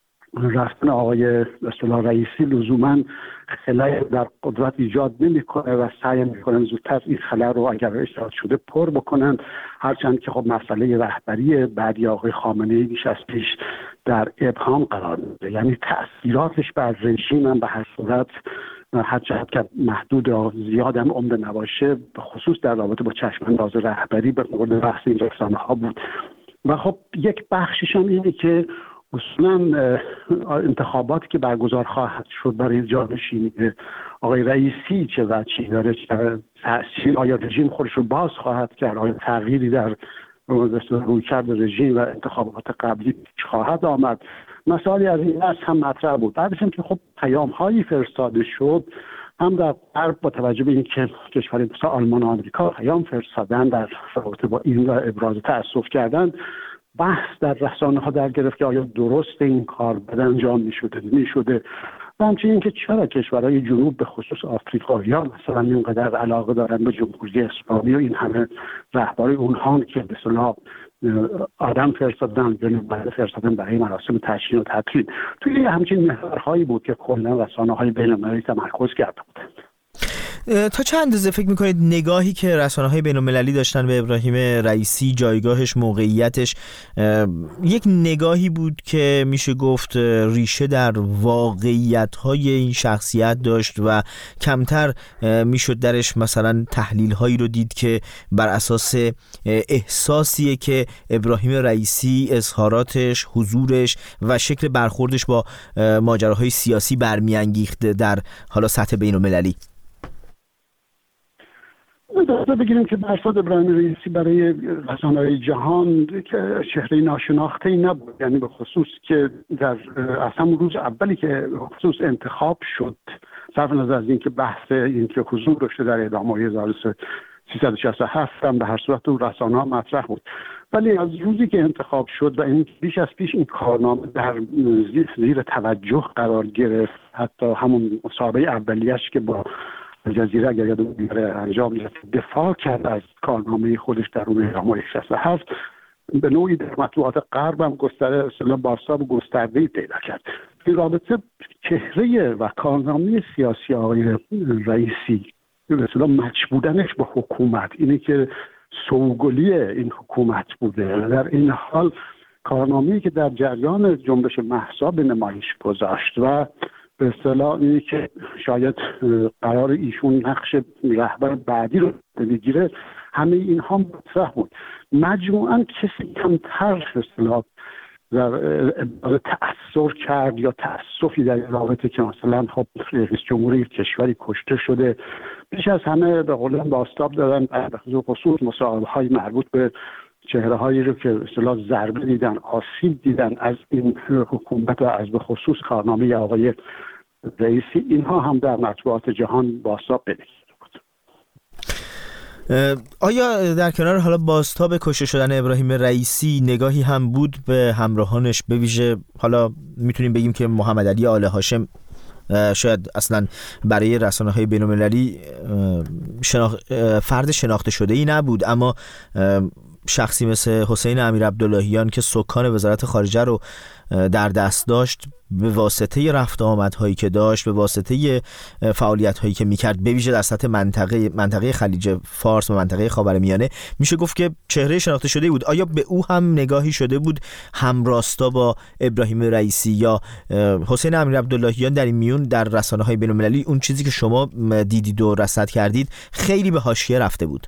رفتن آقای به اصطلاح رئیسی لزوما خلای در قدرت ایجاد نمیکنه و سعی میکنن زودتر این خلا رو اگر ایجاد شده پر بکنن، هرچند که خب مسئله رهبری بعدی آقای خامنه‌ای بیش از پیش در ابهام قرار میده. یعنی تأثیراتش بر رژیم هم به هر صورت هر جهت که محدود و زیاد هم عمده نباشه، به خصوص در رابطه با چشم‌انداز رهبری به مورد بحث این رسانه ها بود. و خب یک بخشش هم اینه که اصولا انتخاباتی که برگزار خواهد شد برای جانشینی آقای رئیسی چه وجهی داره، چه تأثیر، آیا رژیم خودش رو باز خواهد کرد، آیا تغییری در رویکرد رژیم و انتخابات قبلی خواهد آمد. مسائلی از این دست هم مطرح بود. بعدش هم که خب پیام هایی فرستاده شد هم در غرب با توجه به اینکه کشورهای مثل آلمان و آمریکا پیام فرستادن در رابطه با این و ابراز تأسف کردن، بحث در رسانه ها در گرفت که آیا درست این کار بد انجام میشده نمیشده و همچنین که چرا کشورهای جنوب به خصوص آفریقایی‌ها مثلا اینقدر علاقه دارن به جمهوری اسلامی و این همه رهبری اونها که به اصطلاح آدم فرستادن یا بعد فرستادن برای مراسم تشییع و تدفین. توی همچین محورهایی بود که کلا رسانه‌های بین‌المللی تمرکز کرده بودند. تا چند اندازه فکر میکنید نگاهی که رسانه‌های بین‌المللی داشتن به ابراهیم رئیسی، جایگاهش، موقعیتش، یک نگاهی بود که میشه گفت ریشه در واقعیت‌های این شخصیت داشت و کمتر میشد درش مثلا تحلیل‌هایی رو دید که بر اساس احساسیه که ابراهیم رئیسی، اظهاراتش، حضورش و شکل برخوردش با ماجراهای سیاسی برمیانگیخته در حالا سطح بین‌المللی؟ دسته بگیریم که برصد ابراهیم رئیسی برای رسانه‌های جهان که چهره ناشناخته‌ای نبود. یعنی به خصوص که در از همون روز اولی که خصوص انتخاب شد، صرف نظر از اینکه بحث اینکه حضور داشته در اعدام‌های هزار و سیصد و شصت و هفت هم به هر صورت تو رسانه‌ها مطرح بود، ولی از روزی که انتخاب شد و این بیش از پیش این کارنامه در زیر توجه قرار گرفت، حتی همون مسابقه اولیه‌اش که با الجزیره اگر یادم بیاره انجام داد، دفاع کرد از کارنامه خودش در اون اعدام‌های شصت و هفت، به نوعی در مطبوعات غرب هم گستره اصلا بارسا و گسترده‌ای پیدا کرد. این رابطه چهره و کارنامه سیاسی آقای رئیسی مثلا مچ بودنش با حکومت، اینه که سوگلی این حکومت بوده، در این حال کارنامه‌ای که در جریان جنبش مهسا به نمایش گذاشت و به اصطلاح اینه که شاید قرار ایشون نقش رهبر بعدی رو بگیره، همه اینها مطرح بود. مجموعاً کسی کمتر به اصطلاح در تأثیر کرد یا تأسفی در رابطه که مثلا خب رئیس جمهوری کشوری کشته شده. بیش از همه به قول بازتاب دادن به خصوص مصاحبه‌های مربوط به چهره‌هایی رو که اصطلاح ضربه دیدن، آسیب دیدن از این حکومت و از به خصوص کارنامه آقای رئیسی، اینها هم در مطبوعات جهان بازتاب پیدا بود. آیا در کنار حالا بازتاب کشته شدن ابراهیم رئیسی نگاهی هم بود به همراهانش، به ویژه حالا میتونیم بگیم که محمد علی آل هاشم شاید اصلا برای رسانه‌های بین‌المللی شناخ... فرد شناخته شده ای نبود، اما شخصی مثل حسین امیرعبداللهیان که سکان وزارت خارجه رو در دست داشت، به واسطه رفت آمدهایی که داشت، به واسطه فعالیت‌هایی که میکرد، به ویژه در سطح منطقه منطقه خلیج فارس و منطقه خاورمیانه، میشه گفت که چهره شناخته شده بود. آیا به او هم نگاهی شده بود همراستا با ابراهیم رئیسی یا حسین امیرعبداللهیان در این میون در رسانه‌های بین‌المللی اون چیزی که شما دیدید و رصد کردید خیلی به حاشیه رفته بود؟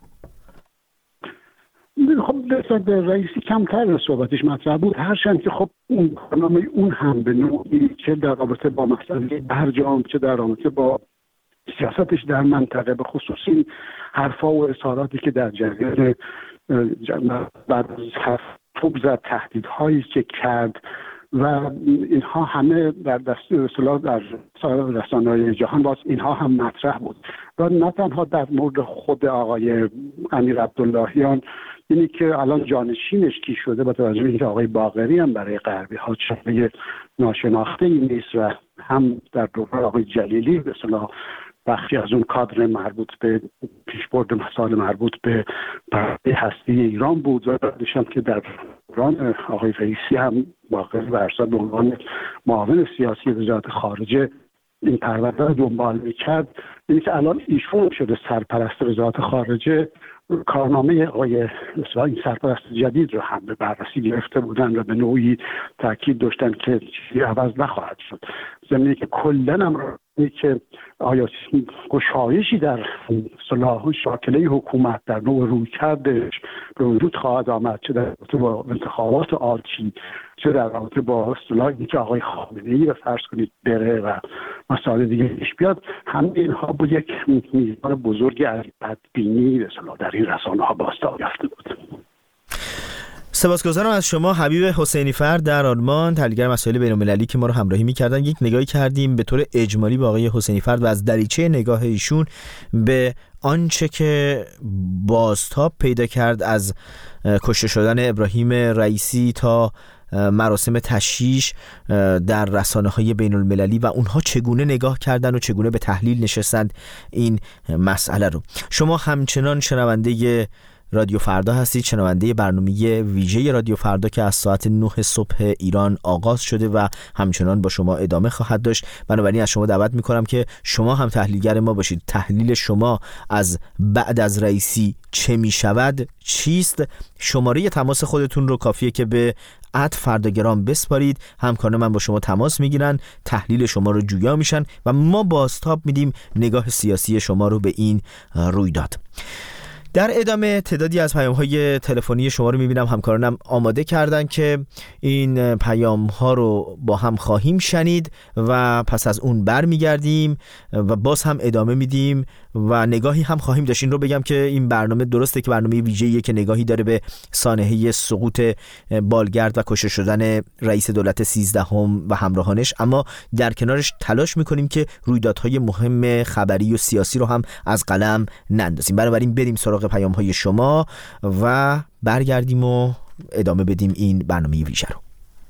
خب نسبت به رئیسی کمتر صحبتش مطرح بود، هرچند که خب اون برنامه اون هم به نوعی چه در رابطه با مسئله برجام چه در رابطه با سیاستش در منطقه، به خصوص این حرفا و اظهاراتی که در جریان بعد از حرف توپ زد، تهدیدهایی که کرد و اینها همه در دستور اصطلاح در رسانه‌های جهان باز اینها هم مطرح بود و نه تنها در مورد خود آقای امیرعبداللهیان، اینی که الان جانشینش کی شده با توجه به اینکه آقای باقری هم برای غربی ها چهره ناشناخته ای نیست و هم در دوره آقای جلیلی به اصطلاح بخشی از اون کادر مربوط به پیشبرد مسائل مربوط به پرونده هستی ایران بود و بعدش هم که در دوران آقای رئیسی هم باقری برصد به عنوان معاون سیاسی وزارت خارجه این پرونده رو دنبال میکرد. اینی که الان ایشون شده سرپرست وزارت خارجه، کارنامه آقای این سرپرست جدید رو هم به بررسی گرفته بودن و به نوعی تاکید داشتن که چیزی عوض نخواهد شد. ضمن که کلاً هم که آیا گشایشی در صلاح شاکله حکومت در نوع رویکردش به وجود خواهد آمد، چه در رابطه با انتخابات آتی، چه در رابطه با اصطلاح اینکه آقای خامنه‌ای رو فرض کنید بره و مسائل دیگه پیش بیاد. همه اینها بود یک میزان بزرگی از بدبینی اصطلاح در این رسانه‌ها بازتاب یافته بود. سپاسگزارم از شما حبیب حسینی فرد در آلمان، تحلیلگر مسائل بین‌المللی که ما رو همراهی می‌کردن. یک نگاهی کردیم به طور اجمالی با آقای حسینی فرد و از دریچه نگاه ایشون به آنچه که بازتاب پیدا کرد از کشته شدن ابراهیم رئیسی تا مراسم تشییع در رسانه‌های بین‌المللی و اونها چگونه نگاه کردن و چگونه به تحلیل نشستند این مسئله رو. شما همچنان شنونده رادیو فردا هستید، شنونده برنامه ویژه رادیو فردا که از ساعت نه صبح ایران آغاز شده و همچنان با شما ادامه خواهد داشت. بنابراین از شما دعوت میکنم که شما هم تحلیلگر ما باشید. تحلیل شما از بعد از رئیسی چه میشود چیست؟ شماره تماس خودتون رو کافیه که به ات فرداگرام بسپارید. همکاران من با شما تماس میگیرن، تحلیل شما رو جویا میشن و ما بازتاب میدیم نگاه سیاسی شما رو به این رویداد. در ادامه تعدادی از پیام‌های تلفنی شما رو می‌بینم همکارانم آماده کردن که این پیام‌ها رو با هم خواهیم شنید و پس از اون برمیگردیم و باز هم ادامه میدیم و نگاهی هم خواهیم داشت. این رو بگم که این برنامه درسته که برنامه ویژه‌ایه که نگاهی داره به سانحه سقوط بالگرد و کشته شدن رئیس دولت سیزدهم و همراهانش، اما در کنارش تلاش می‌کنیم که رویدادهای مهم خبری و سیاسی رو هم از قلم نندازیم. بنابراین بریم سراغ پیام های شما و برگردیم و ادامه بدیم این برنامه ویژه رو.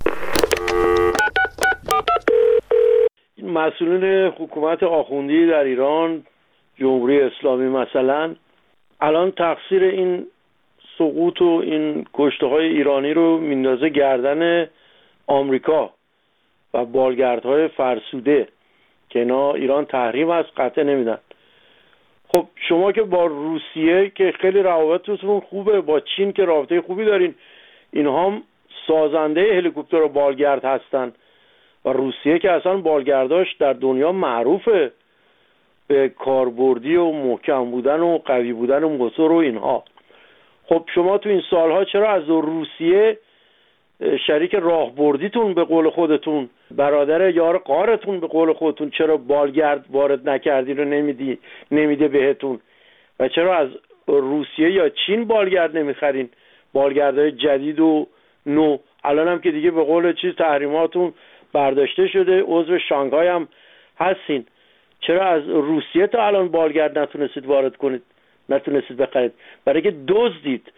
مسئولین حکومت آخوندی در ایران، جمهوری اسلامی مثلا، الان تقصیر این سقوط و این کشته های ایرانی رو میندازه گردن آمریکا و بالگردهای فرسوده که اینا ایران تحریم از قطع نمیدن. خب شما که با روسیه که خیلی روابطتون خوبه، با چین که رابطه خوبی دارین، اینها هم سازنده هلیکوپتر و بالگرد هستن و روسیه که اصلا بالگرداش در دنیا معروفه به کاربردی و محکم بودن و قوی بودن و موتور و اینها. خب شما تو این سالها چرا از روسیه شریک راهبردیتون به قول خودتون، برادر یار قارتون به قول خودتون، چرا بالگرد وارد نکردین رو نمیدی نمیده بهتون؟ و چرا از روسیه یا چین بالگرد نمیخرین؟ بالگردهای جدید و نو الان هم که دیگه به قول چیز تحریماتون برداشته شده، عضو شانگهای هم هستین. چرا از روسیه تا الان بالگرد نتونستید وارد کنید، نتونستید بخرید؟ برای که دزدید.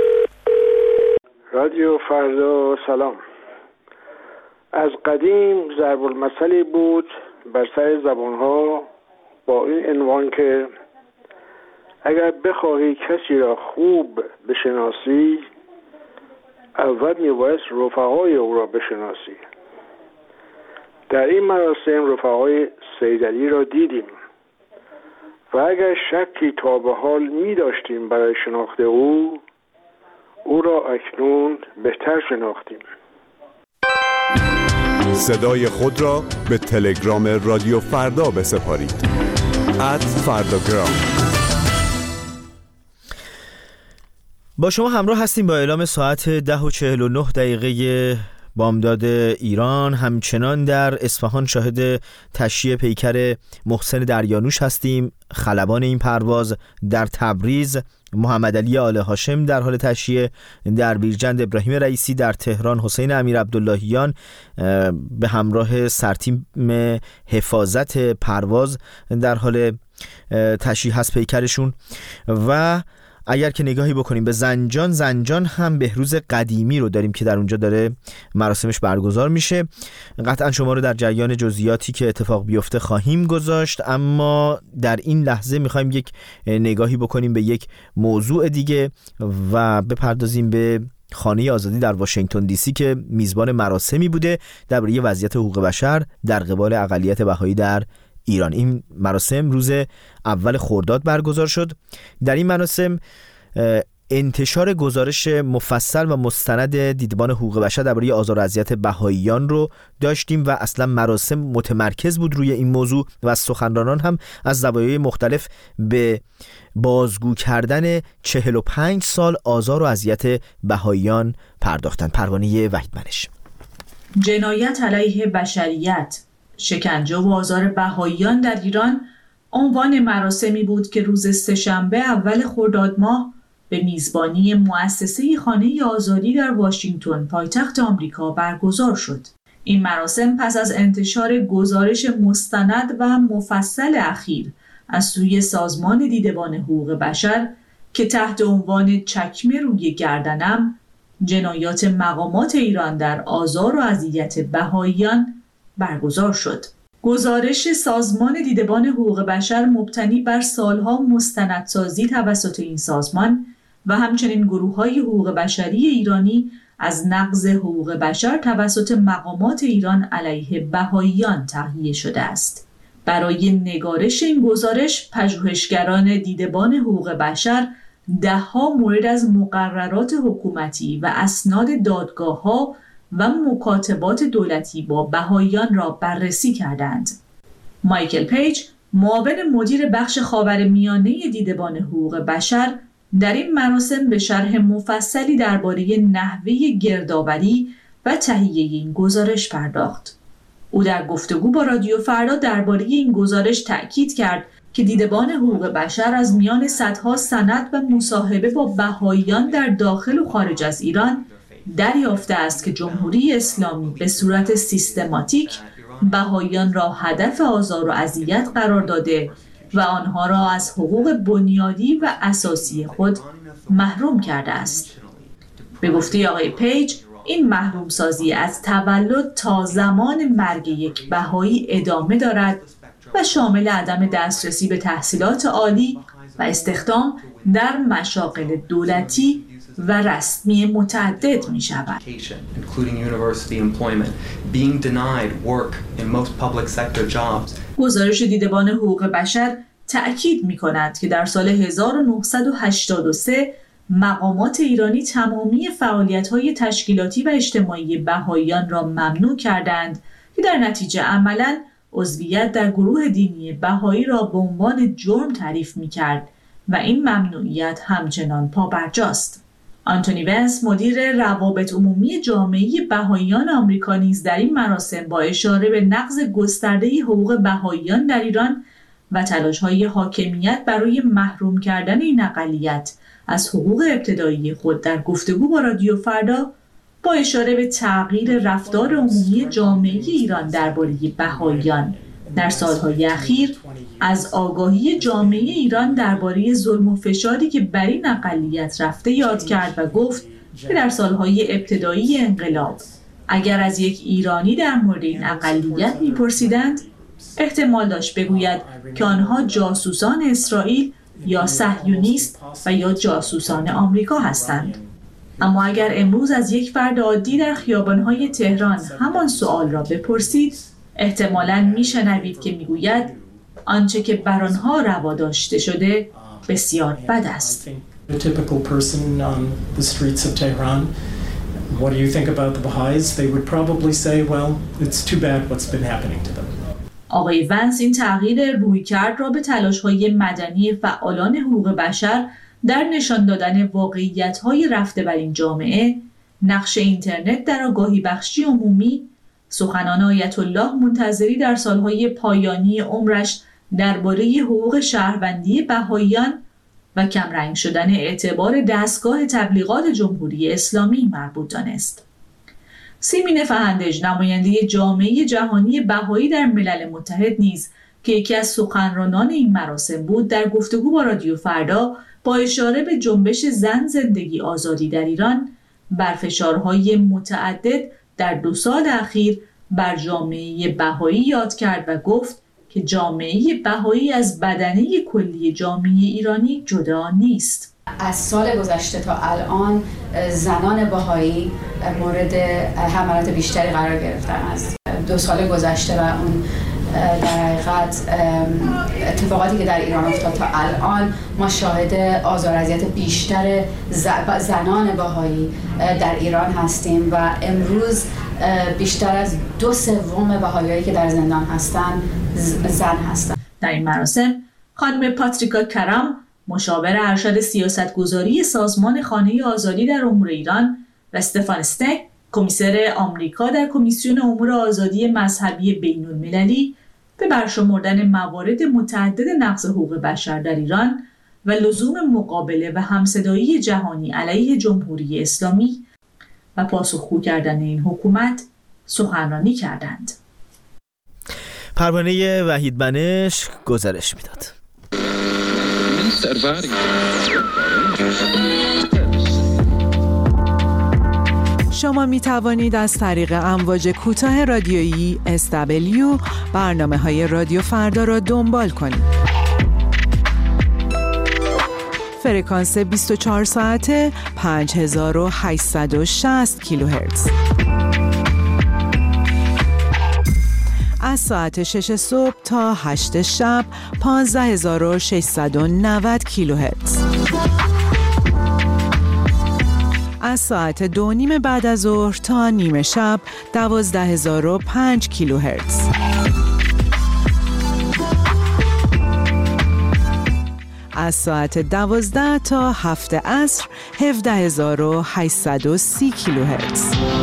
رادیو فردا سلام. از قدیم ضرب المثلی بود بر سر زبانها با این عنوان که اگر بخواهی کسی را خوب بشناسی اول میبایست رفقای او را بشناسی. در این مراسم رفقای سیدعلی را دیدیم و اگر شکی تا به حال می داشتیم برای شناخت او او را اکنون بهتر شناختیم. صدای خود را به تلگرام رادیو فردا بسپارید. ات فرداگرام. با شما همراه هستیم با اعلام ساعت ده و چهل و نه دقیقه بامداد ایران. همچنان در اصفهان شاهد تشییع پیکر محسن دریانوش هستیم، خلبان این پرواز. در تبریز محمد علی آل هاشم در حال تشییع، در بیرجند ابراهیم رئیسی، در تهران حسین امیر عبداللهیان به همراه سرتیم حفاظت پرواز در حال تشییع هست پیکرشون. و اگر که نگاهی بکنیم به زنجان، زنجان هم بهروز قدیمی رو داریم که در اونجا داره مراسمش برگزار میشه. قطعا شما رو در جریان جزئیاتی که اتفاق بیفته خواهیم گذاشت، اما در این لحظه میخوایم یک نگاهی بکنیم به یک موضوع دیگه و بپردازیم به خانه آزادی در واشنگتن دی سی که میزبان مراسمی بوده درباره وضعیت حقوق بشر در قبال اقلیت بهایی در ایران. این مراسم روز اول خرداد برگزار شد. در این مراسم انتشار گزارش مفصل و مستند دیدبان حقوق بشر درباره آزار و اذیت بهائیان رو داشتیم و اصلا مراسم متمرکز بود روی این موضوع و سخنرانان هم از زوایای مختلف به بازگو کردن چهل و پنج سال آزار و اذیت بهائیان پرداختند. پروانه وحیدمنش. جنایت علیه بشریت، شکنجه و آزار بهائیان در ایران عنوان مراسمی بود که روز سه‌شنبه اول خرداد ماه به میزبانی مؤسسه خانه آزادی در واشنگتن پایتخت آمریکا برگزار شد. این مراسم پس از انتشار گزارش مستند و مفصل اخیر از سوی سازمان دیدبان حقوق بشر که تحت عنوان چکمه روی گردنم، جنایات مقامات ایران در آزار و اذیت بهائیان برگزار شد. گزارش سازمان دیدبان حقوق بشر مبتنی بر سالها مستندسازی توسط این سازمان و همچنین گروه‌های حقوق بشری ایرانی از نقض حقوق بشر توسط مقامات ایران علیه بهائیان تهیه شده است. برای نگارش این گزارش پژوهشگران دیدبان حقوق بشر ده‌ها مورد از مقررات حکومتی و اسناد دادگاه‌ها و مکاتبات دولتی با بهائیان را بررسی کردند. مایکل پیج، معاون مدیر بخش خاورمیانه دیدبان حقوق بشر، در این مراسم به شرح مفصلی درباره نحوه گردآوری و تهیه این گزارش پرداخت. او در گفتگو با رادیو فردا درباره این گزارش تأکید کرد که دیدبان حقوق بشر از میان صدها سند و مصاحبه با بهائیان در داخل و خارج از ایران دریافته است که جمهوری اسلامی به صورت سیستماتیک بهائیان را هدف آزار و اذیت قرار داده و آنها را از حقوق بنیادی و اساسی خود محروم کرده است. به گفته آقای پیج، این محروم سازی از تولد تا زمان مرگ یک بهایی ادامه دارد و شامل عدم دسترسی به تحصیلات عالی و استخدام در مشاغل دولتی و رسمی متعدد می شود. گزارش دیدبان حقوق بشر تأکید می کند که در سال هزار و نهصد و هشتاد و سه مقامات ایرانی تمامی فعالیت‌های تشکیلاتی و اجتماعی بهائیان را ممنوع کردند که در نتیجه عملاً عضویت در گروه دینی بهایی را به عنوان جرم تعریف می کرد و این ممنوعیت همچنان پابرجاست. آنتونی ونس، مدیر روابط عمومی جامعه بهائیان آمریکا، نیز در این مراسم با اشاره به نقض گسترده حقوق بهائیان در ایران و تلاش‌های حاکمیت برای محروم کردن این اقلیت از حقوق ابتدایی خود در گفتگو با رادیو فردا با اشاره به تغییر رفتار عمومی جامعه ایران درباره بهائیان در سالهای اخیر از آگاهی جامعه ایران درباره ظلم و فشاری که بر این اقلیت رفته یاد کرد و گفت که در سالهای ابتدایی انقلاب اگر از یک ایرانی در مورد این اقلیت می‌پرسیدند احتمال داشت بگوید که آنها جاسوسان اسرائیل یا صهیونیست و یا جاسوسان آمریکا هستند. اما اگر امروز از یک فرد عادی در خیابان‌های تهران همان سؤال را بپرسید، احتمالاً می‌شنوید که می‌گوید آنچه که بر آنها روا داشته شده بسیار بد است. What do you think about the Baha'is? They would probably say, well, it's too bad what's been happening to them. آقای ونس این تغییر رویکرد را به تلاش‌های مدنی فعالان حقوق بشر در نشان دادن واقعیت‌های رفته بر این جامعه، نقش اینترنت در آگاهی بخشی عمومی، سخنان آیت الله منتظری در سالهای پایانی عمرش درباره حقوق شهروندی بهائیان و کمرنگ شدن اعتبار دستگاه تبلیغات جمهوری اسلامی مربوط دانست. سیمین فهندج، نماینده جامعه جهانی بهایی در ملل متحد نیز که یکی از سخنرانان این مراسم بود، در گفتگو با رادیو فردا با اشاره به جنبش زن زندگی آزادی در ایران بر فشارهای متعدد در دو سال اخیر بر جامعه بهایی یاد کرد و گفت که جامعه بهایی از بدنه کلی جامعه ایرانی جدا نیست. از سال گذشته تا الان زنان بهایی مورد حملات بیشتری قرار گرفتن. از دو سال گذشته و اون در حقیقت اتفاقاتی که در ایران افتاد تا الان ما شاهد آزار و اذیت بیشتر زنان بهایی در ایران هستیم و امروز بیشتر از دو سوم بهاییایی که در زندان هستن زن هستن. در این مراسم خانم پاتریکا کرام، مشاور ارشد سیاستگذاری سازمان خانه آزادی در امور ایران، و استفان استک، کمیسر آمریکا در کمیسیون امور آزادی مذهبی بین‌المللی، به برشمردن موارد متعدد نقض حقوق بشر در ایران و لزوم مقابله و همصدایی جهانی علیه جمهوری اسلامی و پاسخگو کردن این حکومت سخنرانی کردند. پروانه وحید بنش گزارش میداد. شما می توانید از طریق امواج کوتاه رادیویی اس دبلیو برنامه های رادیو فردا را دنبال کنید. فرکانس بیست و چهار ساعته پنج هزار و هشتصد و شصت کیلوهرتز. از ساعت شش صبح تا هشت شب پانزده هزار و ششصد و نود کیلوهرتز. از ساعت دو نیم بعد از ظهر تا نیمه شب دوازده هزار و پنج کیلوهرتز. از ساعت دوازده تا هفت عصر هفده هزار و هشتصد و سی کیلوهرتز.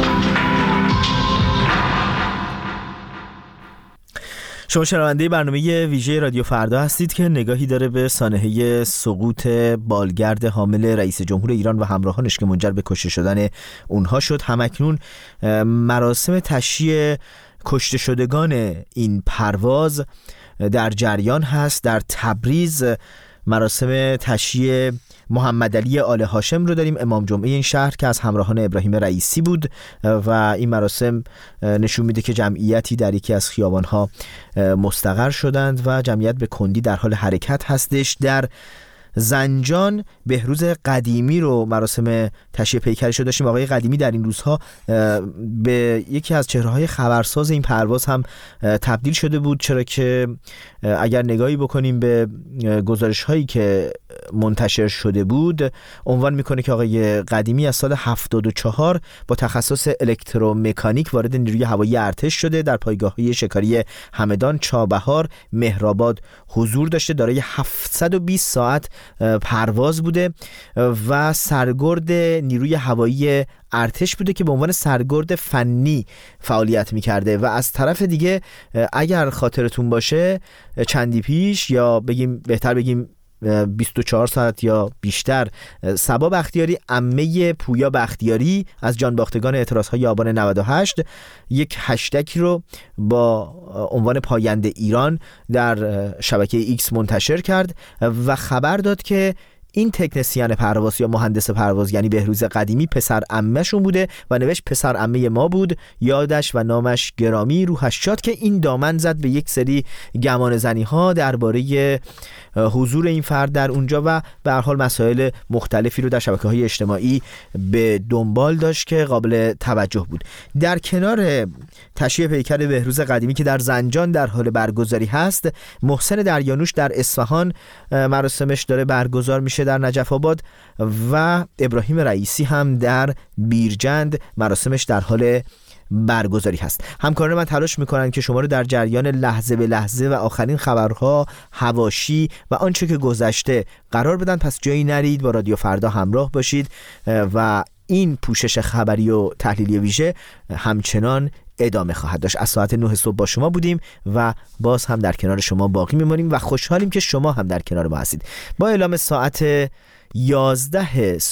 شما شنونده برنامه ویژه رادیو فردا هستید که نگاهی داره به سانحه سقوط بالگرد حامل رئیس جمهور ایران و همراهانش که منجر به کشته شدن اونها شد. همکنون مراسم تشییع کشته شدگان این پرواز در جریان هست. در تبریز مراسم تشییع محمد علی آل هاشم رو داریم، امام جمعه این شهر که از همراهان ابراهیم رئیسی بود و این مراسم نشون میده که جمعیتی در یکی از خیابان‌ها مستقر شدند و جمعیت به کندی در حال حرکت هستش. در زنجان بهروز قدیمی رو مراسم تشییع پیکرش رو داشتیم. آقای قدیمی در این روزها به یکی از چهره‌های خبرساز این پرواز هم تبدیل شده بود، چرا که اگر نگاهی بکنیم به گزارش‌هایی که منتشر شده بود عنوان میکنه که آقای قدیمی از سال هفتاد و چهار با تخصص الکترومکانیک وارد نیروی هوایی ارتش شده، در پایگاه‌های شکاری همدان، چابهار، مهرآباد حضور داشته، دارای هفتصد و بیست ساعت پرواز بوده و سرگرد نیروی هوایی ارتش بوده که به عنوان سرگرد فنی فعالیت میکرده. و از طرف دیگه اگر خاطرتون باشه چندی پیش، یا بگیم بهتر بگیم بیست و چهار ساعت یا بیشتر، صبا بختیاری عمه پویا بختیاری از جانباختگان اعتراض‌های آبان نود و هشت یک هشتگی رو با عنوان پاینده ایران در شبکه ایکس منتشر کرد و خبر داد که این تکنسین پرواز یا مهندس پرواز یعنی بهروز قدیمی پسر عمه‌شون بوده و نوشت پسر عمه ما بود، یادش و نامش گرامی، روحش شاد، که این دامن زد به یک سری گمان زنی ها درباره حضور این فرد در اونجا و به هر حال مسائل مختلفی رو در شبکه‌های اجتماعی به دنبال داشت که قابل توجه بود. در کنار تشییع پیکر بهروز قدیمی که در زنجان در حال برگزاری هست، محسن دریانوش در اصفهان مراسمش داره برگزار میشه در نجف آباد و ابراهیم رئیسی هم در بیرجند مراسمش در حال برگزاری هست. همکاران من تلاش میکنن که شما رو در جریان لحظه به لحظه و آخرین خبرها، حواشی و آنچه که گذشته قرار بدن، پس جایی نرید، با رادیو فردا همراه باشید و این پوشش خبری و تحلیلی ویژه همچنان ادامه خواهد داشت. از ساعت نه صبح با شما بودیم و باز هم در کنار شما باقی میمونیم و خوشحالیم که شما هم در کنار ما هستید. با اعلام ساعت یازده